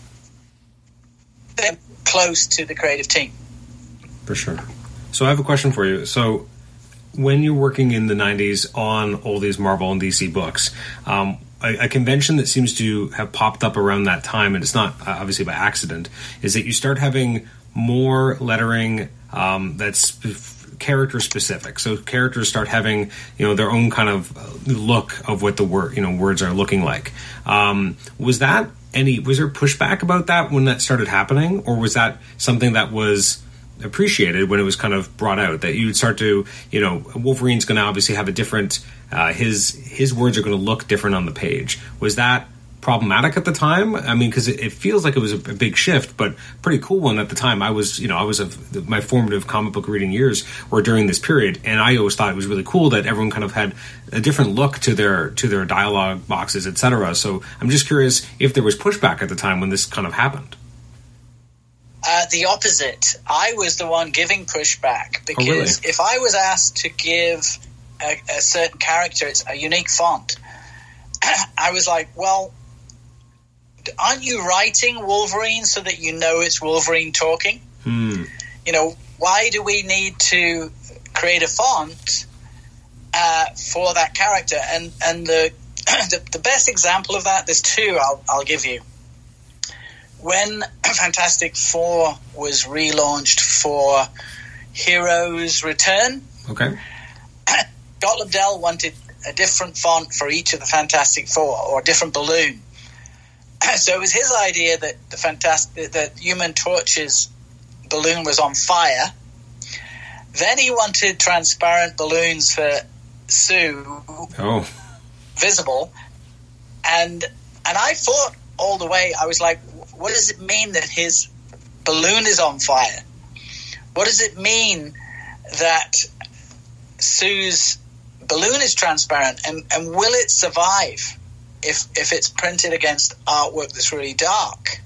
thing close to the creative team. For sure. So I have a question for you. So when you're working in the 90s on all these Marvel and DC books, a convention that seems to have popped up around that time, and it's not obviously by accident, is that you start having more lettering that's character specific. So characters start having, their own kind of look of what the words are looking like. Was there pushback about that when that started happening, or was that something that was appreciated when it was kind of brought out, that you would start to, Wolverine's going to obviously have a different, his words are going to look different on the page. Was that problematic at the time? I mean, because it feels like it was a big shift, but pretty cool one at the time. I was my formative comic book reading years were during this period, and I always thought it was really cool that everyone kind of had a different look to their dialogue boxes, etc. So I'm just curious if there was pushback at the time when this kind of happened. The opposite. I was the one giving pushback, because if I was asked to give a certain character a unique font, I was like, well, aren't you writing Wolverine so that you know it's Wolverine talking? Why do we need to create a font for that character? And the best example of that, there's two I'll give you. When Fantastic Four was relaunched for Heroes Return, Scott Lobdell wanted a different font for each of the Fantastic Four, or a different balloon. So it was his idea that that Human Torch's balloon was on fire. Then he wanted transparent balloons for Sue, visible, and I thought all the way. I was like, what does it mean that his balloon is on fire? What does it mean that Sue's balloon is transparent, and will it survive if it's printed against artwork that's really dark?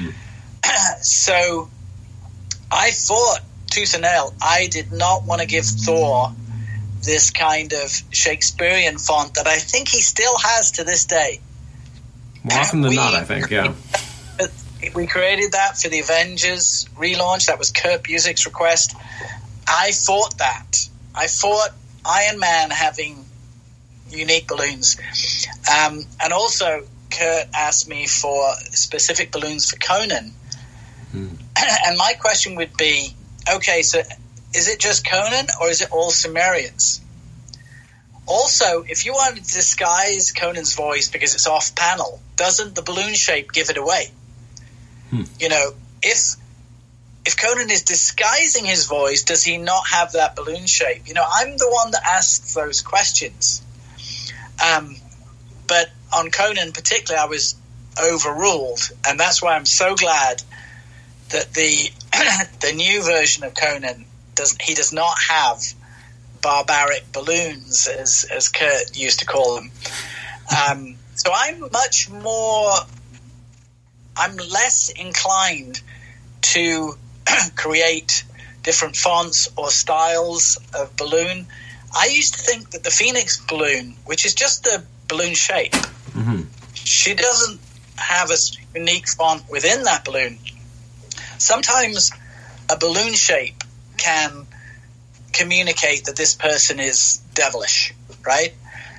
So I thought tooth and nail, I did not want to give Thor this kind of Shakespearean font that I think he still has to this day. More often than not, I think, yeah. We created that for the Avengers relaunch. That was Kurt Busiek's request. I fought that. I fought Iron Man having unique balloons. And also, Kurt asked me for specific balloons for Conan. And my question would be, okay, so is it just Conan, or is it all Cimmerians? Also, if you want to disguise Conan's voice because it's off panel, doesn't the balloon shape give it away? You know, if Conan is disguising his voice, does he not have that balloon shape? You know, I'm the one that asks those questions. But on Conan particularly, I was overruled, and that's why I'm so glad that the new version of Conan does not have barbaric balloons, as Kurt used to call them. So I'm less inclined to create different fonts or styles of balloon. I used to think that the Phoenix balloon, which is just the balloon shape, she doesn't have a unique font within that balloon. Sometimes a balloon shape can communicate that this person is devilish, right?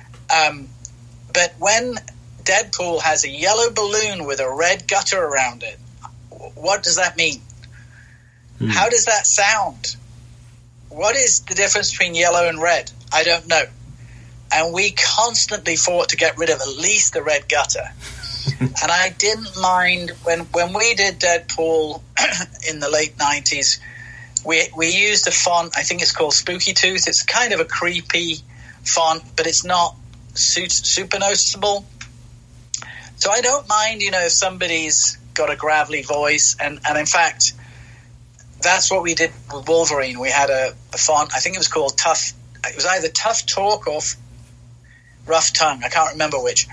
But when Deadpool has a yellow balloon with a red gutter around it, what does that mean? How does that sound? What is the difference between yellow and red? I don't know. And we constantly fought to get rid of at least the red gutter. And I didn't mind when we did Deadpool in the late 90s, we used a font, I think it's called Spooky Tooth. It's kind of a creepy font, but it's not super noticeable. So I don't mind, if somebody's got a gravelly voice. And in fact, that's what we did with Wolverine. We had a font, I think it was called Tough. It was either Tough Talk or Rough Tongue. I can't remember which.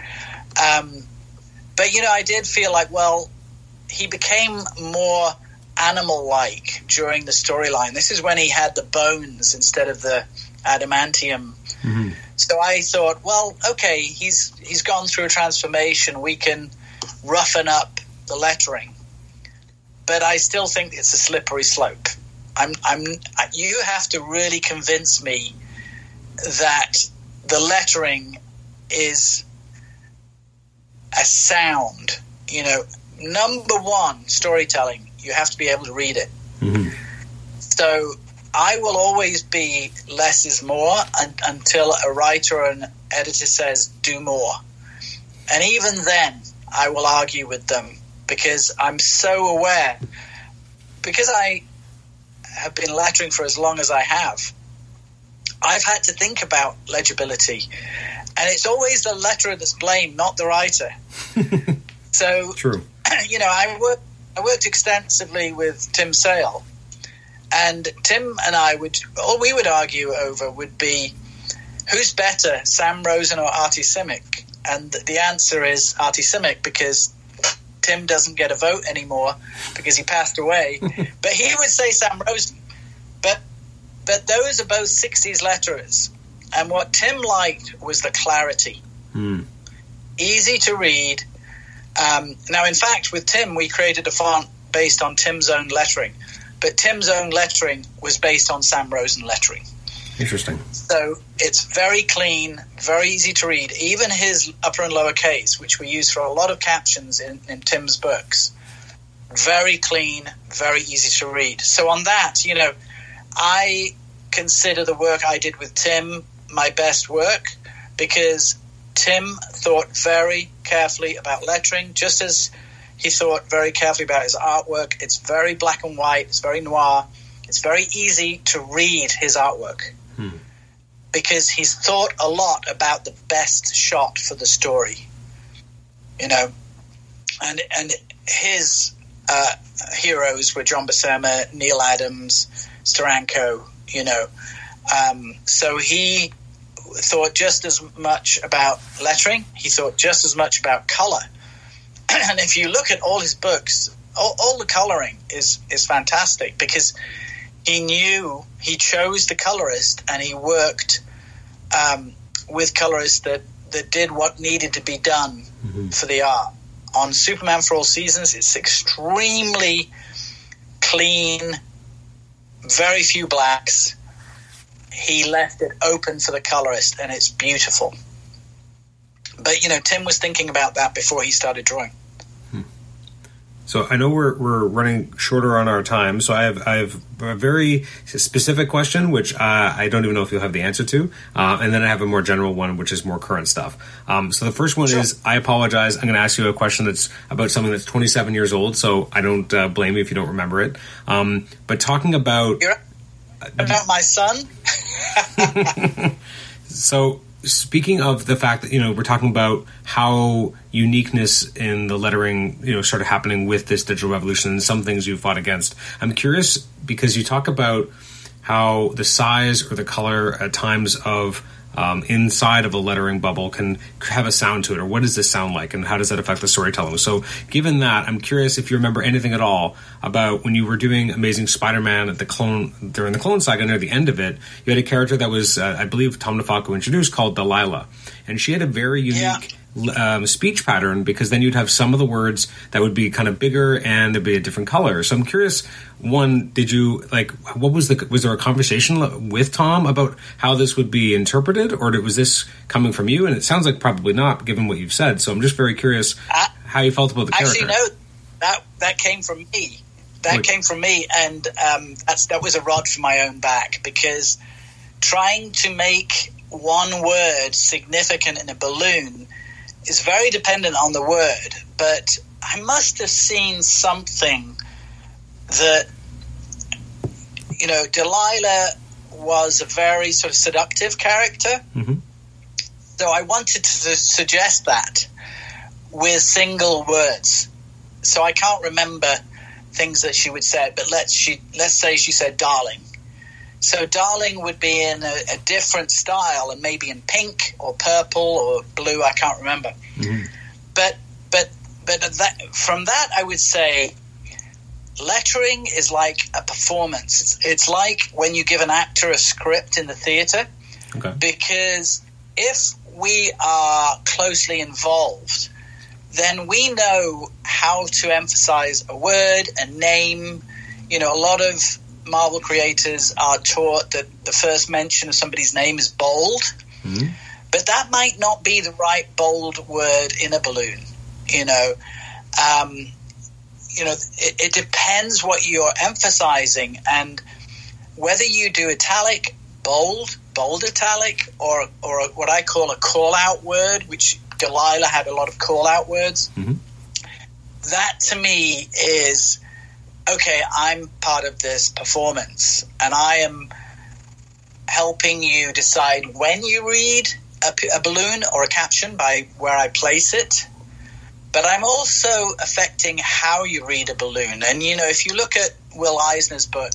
But, I did feel like, well, he became more animal-like during the storyline. This is when he had the bones instead of the adamantium. So I thought, well, okay, he's gone through a transformation. We can roughen up the lettering. But I still think it's a slippery slope. You have to really convince me that the lettering is a sound. Number one, storytelling. You have to be able to read it. So I will always be less is more until a writer or an editor says do more. And even then, I will argue with them because I'm so aware. Because I have been lettering for as long as I have, I've had to think about legibility. And it's always the letterer that's blamed, not the writer. So, true. I worked extensively with Tim Sale. And Tim and I all we would argue over would be, who's better, Sam Rosen or Artie Simic? And the answer is Artie Simic, because Tim doesn't get a vote anymore because he passed away. But he would say Sam Rosen. But those are both 60s letterers. And what Tim liked was the clarity. Easy to read. Now, in fact, with Tim, we created a font based on Tim's own lettering. But Tim's own lettering was based on Sam Rosen lettering. Interesting. So it's very clean, very easy to read. Even his upper and lower case, which we use for a lot of captions in Tim's books, very clean, very easy to read. So on that, I consider the work I did with Tim my best work, because Tim thought very carefully about lettering, just as he thought very carefully about his artwork. It's very black and white. It's very noir. It's very easy to read his artwork because he's thought a lot about the best shot for the story, and his heroes were John Buscema, Neil Adams, Steranko, so he thought just as much about lettering. He thought just as much about color. And if you look at all his books, all the coloring is fantastic, because he chose the colorist, and he worked with colorists that did what needed to be done for the art. On Superman for All Seasons, it's extremely clean, very few blacks. He left it open for the colorist, and it's beautiful. But, Tim was thinking about that before he started drawing. So I know we're running shorter on our time, so I have a very specific question, which I don't even know if you'll have the answer to, and then I have a more general one, which is more current stuff. So the first one is, I apologize, I'm going to ask you a question that's about something that's 27 years old, so I don't blame you if you don't remember it. But talking about... About my son? So... Speaking of the fact that, we're talking about how uniqueness in the lettering, started happening with this digital revolution and some things you fought against. I'm curious because you talk about how the size or the color at times of inside of a lettering bubble can have a sound to it, or what does this sound like and how does that affect the storytelling? So given that, I'm curious if you remember anything at all about when you were doing Amazing Spider-Man at during the Clone Saga, near the end of it, you had a character that was, I believe Tom DeFalco introduced, called Delilah, and she had a very unique speech pattern, because then you'd have some of the words that would be kind of bigger and there'd be a different color. So I'm curious, one, did you was there a conversation with Tom about how this would be interpreted, or was this coming from you? And it sounds like probably not, given what you've said. So I'm just very curious how you felt about the character. Actually, no, that came from me. Came from me, and that was a rod for my own back, because trying to make one word significant in a balloon is very dependent on the word, but I must have seen something that, Delilah was a very sort of seductive character. Mm-hmm. So I wanted to suggest that with single words. So I can't remember things that she would say, but let's say she said darling. So darling would be in a different style, and maybe in pink or purple or blue. I can't remember. Mm-hmm. But from that, I would say lettering is like a performance. It's like when you give an actor a script in the theater. Okay. Because if we are closely involved, then we know how to emphasize a word, a name. A lot of Marvel creators are taught that the first mention of somebody's name is bold, but that might not be the right bold word in a balloon. It depends what you're emphasizing, and whether you do italic, bold italic, or what I call a call-out word, which Delilah had a lot of call-out words. Mm-hmm. That to me is, okay, I'm part of this performance, and I am helping you decide when you read a balloon or a caption by where I place it. But I'm also affecting how you read a balloon. And, if you look at Will Eisner's book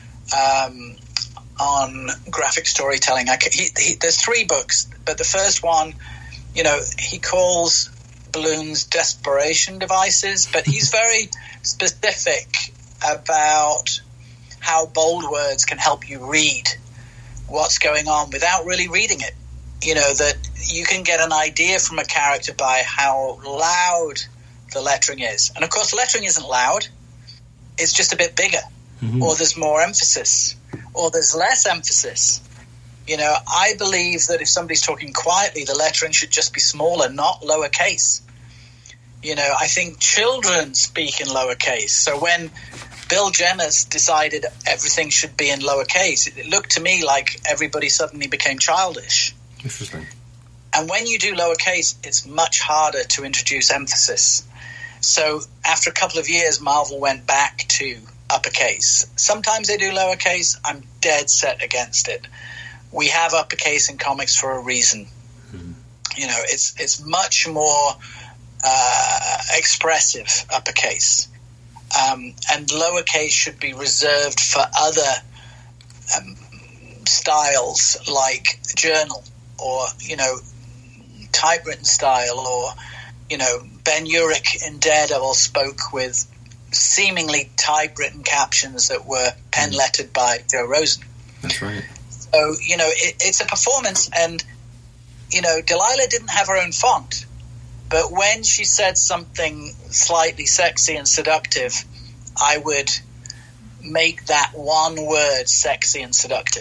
on graphic storytelling, there's 3 books, but the first one, he calls balloons desperation devices, but he's very specific about how bold words can help you read what's going on without really reading it. That you can get an idea from a character by how loud the lettering is. And of course, lettering isn't loud. It's just a bit bigger, or there's more emphasis, or there's less emphasis. I believe that if somebody's talking quietly, the lettering should just be smaller, not lowercase. I think children speak in lowercase. So when Bill Jenner decided everything should be in lowercase, it looked to me like everybody suddenly became childish. Interesting. And when you do lowercase, it's much harder to introduce emphasis. So after a couple of years, Marvel went back to uppercase. Sometimes they do lowercase. I'm dead set against it. We have uppercase in comics for a reason. Mm-hmm. It's much more expressive, uppercase. And lowercase should be reserved for other styles like journal, or typewritten style, or Ben Urich in Daredevil spoke with seemingly typewritten captions that were pen lettered by Joe Rosen. That's right. So it's a performance, and Delilah didn't have her own font, but when she said something slightly sexy and seductive, I would make that one word sexy and seductive.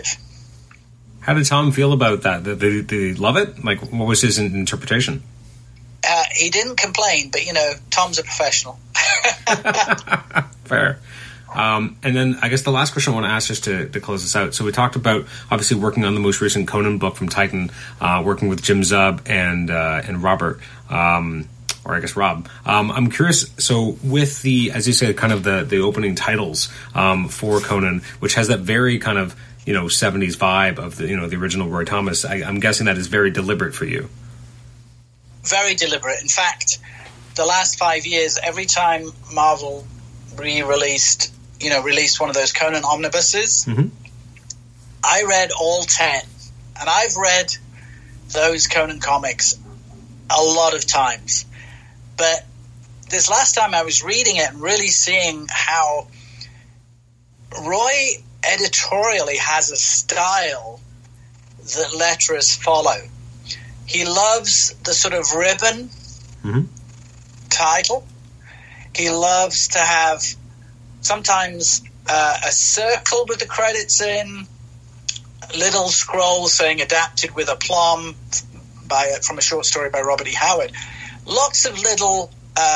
How did Tom feel about that? Did he love it? Like, what was his interpretation? he didn't complain, but, Tom's a professional. Fair. And then I guess the last question I want to ask just to close this out. So we talked about obviously working on the most recent Conan book from Titan, working with Jim Zub and Robert, or I guess Rob. I'm curious. So with the, as you said, kind of the opening titles for Conan, which has that very kind of 70s vibe of the original Roy Thomas, I'm guessing that is very deliberate for you. Very deliberate. In fact, the last 5 years, every time Marvel released one of those Conan omnibuses, mm-hmm. I read all 10. And I've read those Conan comics a lot of times. But this last time I was reading it and really seeing how Roy editorially has a style that letterers follow. He loves the sort of ribbon mm-hmm. title. He loves to have sometimes a circle with the credits in, a little scroll saying adapted with aplomb from a short story by Robert E. Howard. Lots of little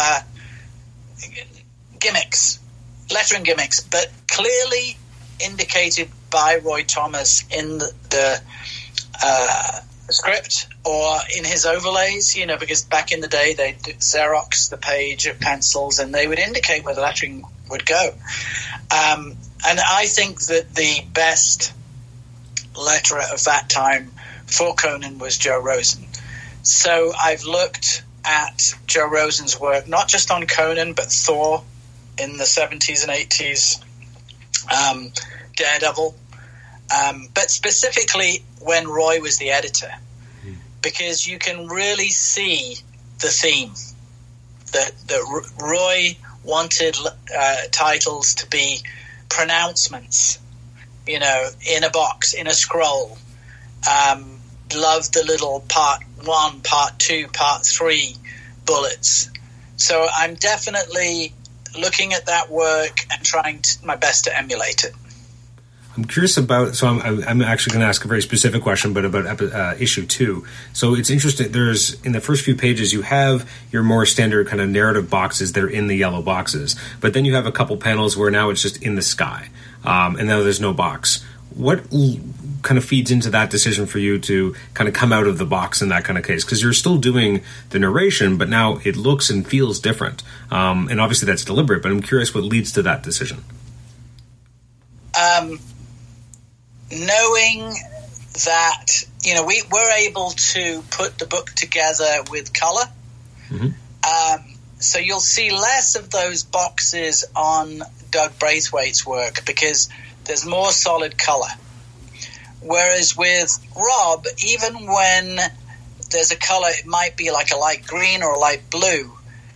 gimmicks, lettering gimmicks, but clearly indicated by Roy Thomas in the script or in his overlays, because back in the day they'd Xerox the page of pencils and they would indicate where the lettering would go. And I think that the best letterer of that time for Conan was Joe Rosen. So I've looked at Joe Rosen's work, not just on Conan, but Thor in the 70s and 80s, Daredevil, but specifically when Roy was the editor, because you can really see the theme that Roy wanted titles to be pronouncements, in a box, in a scroll. Loved the little part 1, part 2, part 3 bullets. So I'm definitely looking at that work and trying my best to emulate it. I'm curious about, so I'm actually going to ask a very specific question, but about issue 2. So it's interesting, there's, in the first few pages, you have your more standard kind of narrative boxes that are in the yellow boxes, but then you have a couple panels where now it's just in the sky, and now there's no box. What kind of feeds into that decision for you to kind of come out of the box in that kind of case? Because you're still doing the narration, but now it looks and feels different. And obviously that's deliberate, but I'm curious what leads to that decision. Knowing that, we're able to put the book together with color. Mm-hmm. So you'll see less of those boxes on Doug Braithwaite's work because there's more solid color. Whereas with Rob, even when there's a color, it might be like a light green or a light blue.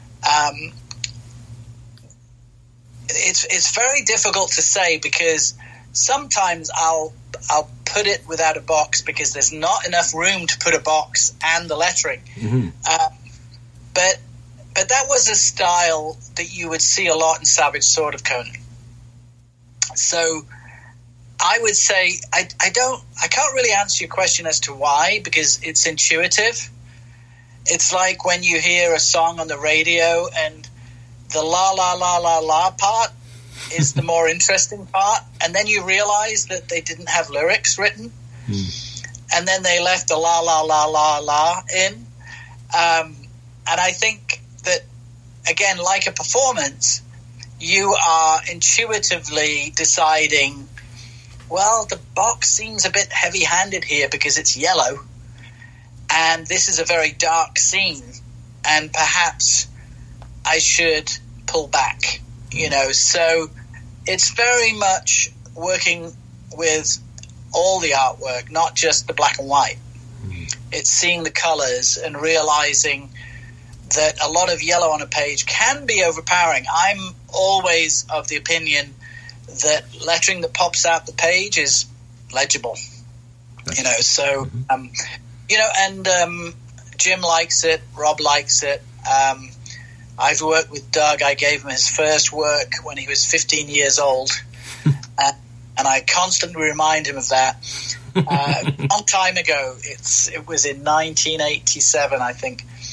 It's very difficult to say because sometimes I'll put it without a box because there's not enough room to put a box and the lettering. Mm-hmm. But that was a style that you would see a lot in Savage Sword of Conan. So I would say I can't really answer your question as to why, because it's intuitive. It's like when you hear a song on the radio and the la la la la la part is the more interesting part, and then you realize that they didn't have lyrics written, and then they left the la la la la la in. And I think that, again, like a performance, you are intuitively deciding, well, the box seems a bit heavy-handed here because it's yellow, and this is a very dark scene, and perhaps I should pull back, So it's very much working with all the artwork, not just the black and white. It's seeing the colors and realizing that a lot of yellow on a page can be overpowering. I'm always of the opinion that lettering that pops out the page is legible, so, and Jim likes it, Rob likes it. I've worked with Doug. I gave him his first work when he was 15 years old, and I constantly remind him of that. A long time ago, it was in 1987, I think.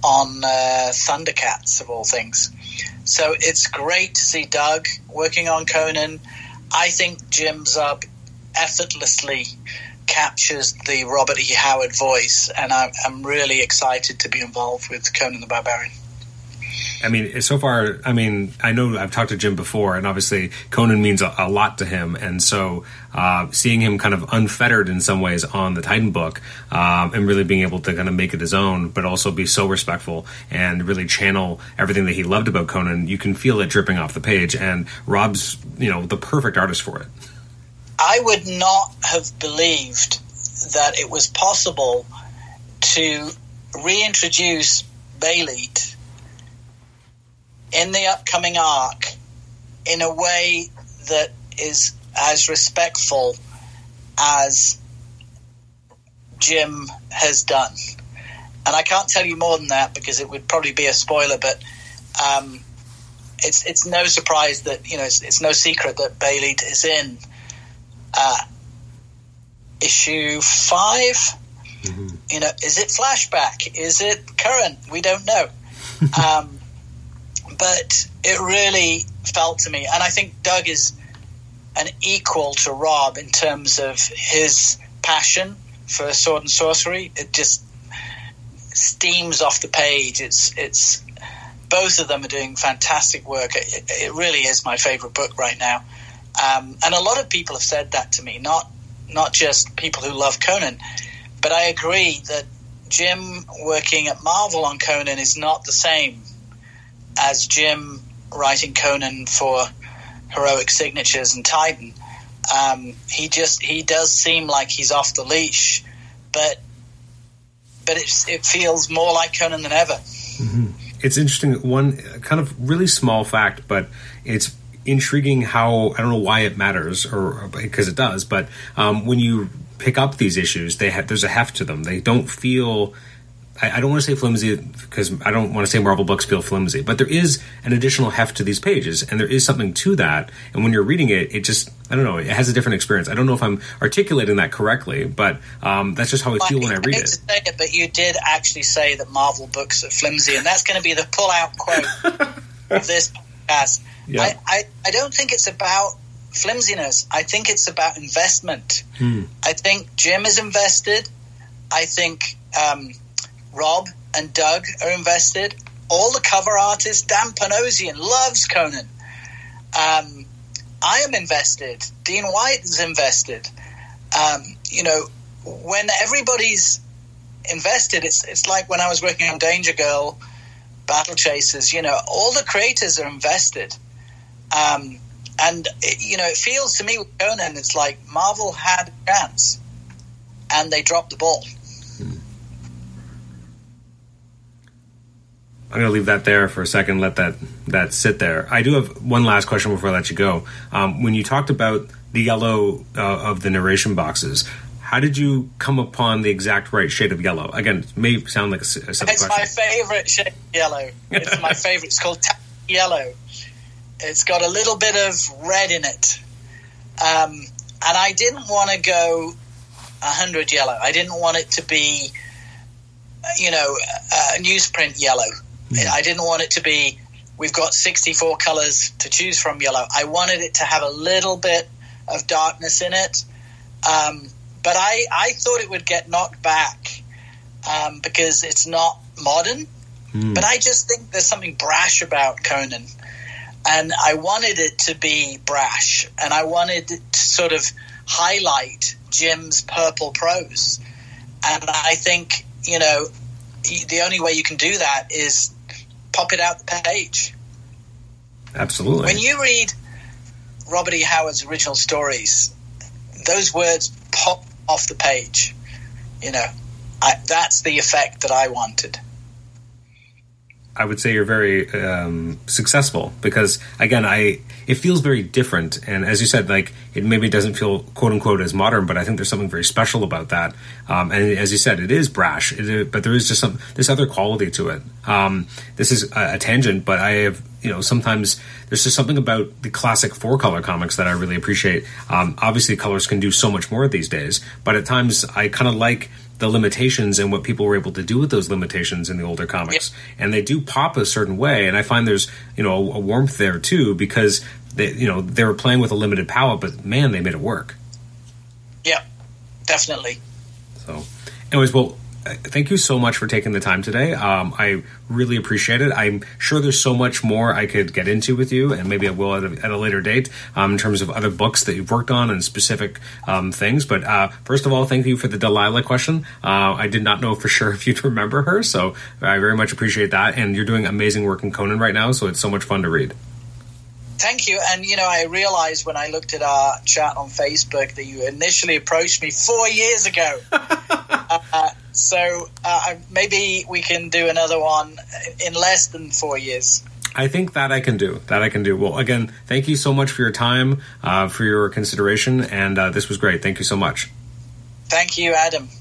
on Thundercats, of all things. So it's great to see Doug working on Conan. I think Jim Zub effortlessly captures the Robert E. Howard voice, and I'm really excited to be involved with Conan the Barbarian. I mean, so far, I mean, I know I've talked to Jim before, and obviously Conan means a lot to him, and so seeing him kind of unfettered in some ways on the Titan book, and really being able to kind of make it his own, but also be so respectful and really channel everything that he loved about Conan, you can feel it dripping off the page, and Rob's, the perfect artist for it. I would not have believed that it was possible to reintroduce Bayleet in the upcoming arc in a way that is as respectful as Jim has done. And I can't tell you more than that because it would probably be a spoiler, but it's no surprise that, it's no secret that Bayleet is in issue 5. Mm-hmm. Is it flashback? Is it current? We don't know. But it really felt to me, and I think Doug is an equal to Rob in terms of his passion for sword and sorcery. It just steams off the page. It's both of them are doing fantastic work. It really is my favorite book right now, and a lot of people have said that to me. Not just people who love Conan, but I agree that Jim working at Marvel on Conan is not the same as Jim writing Conan for Heroic Signatures and Titan. He does seem like he's off the leash, but it feels more like Conan than ever. Mm-hmm. It's interesting, one kind of really small fact, but it's intriguing how, I don't know why it matters, or because it does, but when you pick up these issues, there's a heft to them. They don't feel, I don't want to say flimsy because I don't want to say Marvel books feel flimsy, but there is an additional heft to these pages, and there is something to that. And when you're reading it, it just, I don't know, it has a different experience. I don't know if I'm articulating that correctly, but that's just how I feel when I read it. To say it, but you did actually say that Marvel books are flimsy, and that's going to be the pull-out quote of this podcast. Yeah. I don't think it's about flimsiness. I think it's about investment. I think Jim is invested. I think Rob and Doug are invested. All the cover artists, Dan Panosian loves Conan. I am invested. Dean White is invested. When everybody's invested, it's like when I was working on Danger Girl, Battle Chasers, all the creators are invested. It feels to me with Conan, it's like Marvel had a chance and they dropped the ball. I'm going to leave that there for a second, let that sit there. I do have one last question before I let you go. When you talked about the yellow of the narration boxes, how did you come upon the exact right shade of yellow? Again, it may sound like a simple question. It's my favorite shade of yellow. It's my favorite. It's called tacky yellow. It's got a little bit of red in it. And I didn't want to go 100 yellow. I didn't want it to be, newsprint yellow. I didn't want it to be, we've got 64 colors to choose from yellow. I wanted it to have a little bit of darkness in it. But I thought it would get knocked back because it's not modern. But I just think there's something brash about Conan. And I wanted it to be brash. And I wanted it to sort of highlight Jim's purple prose. And I think, the only way you can do that is pop it out the page. Absolutely. When you read Robert E. Howard's original stories, those words pop off the page. That's the effect that I wanted. I would say you're very successful because, again, it feels very different. And as you said, like, it maybe doesn't feel quote unquote as modern, but I think there's something very special about that. And as you said, it is brash, but there is just this other quality to it. This is a tangent, but I have sometimes there's just something about the classic 4-color comics that I really appreciate. Obviously, colors can do so much more these days, but at times I kind of like the limitations and what people were able to do with those limitations in the older comics. Yeah. And they do pop a certain way, and I find there's, a warmth there too, because they were playing with a limited palette, but man, they made it work. Yeah, definitely. So, anyways, well, thank you so much for taking the time today. I really appreciate it. I'm sure there's so much more I could get into with you, and maybe I will at a later date in terms of other books that you've worked on and specific things. But first of all, thank you for the Delilah question. I did not know for sure if you'd remember her, so I very much appreciate that. And you're doing amazing work in Conan right now, so it's so much fun to read. Thank you. And, I realized when I looked at our chat on Facebook that you initially approached me 4 years ago. So maybe we can do another one in less than 4 years. I think that I can do. Well, again, thank you so much for your time, for your consideration, and this was great. Thank you so much. Thank you, Adam.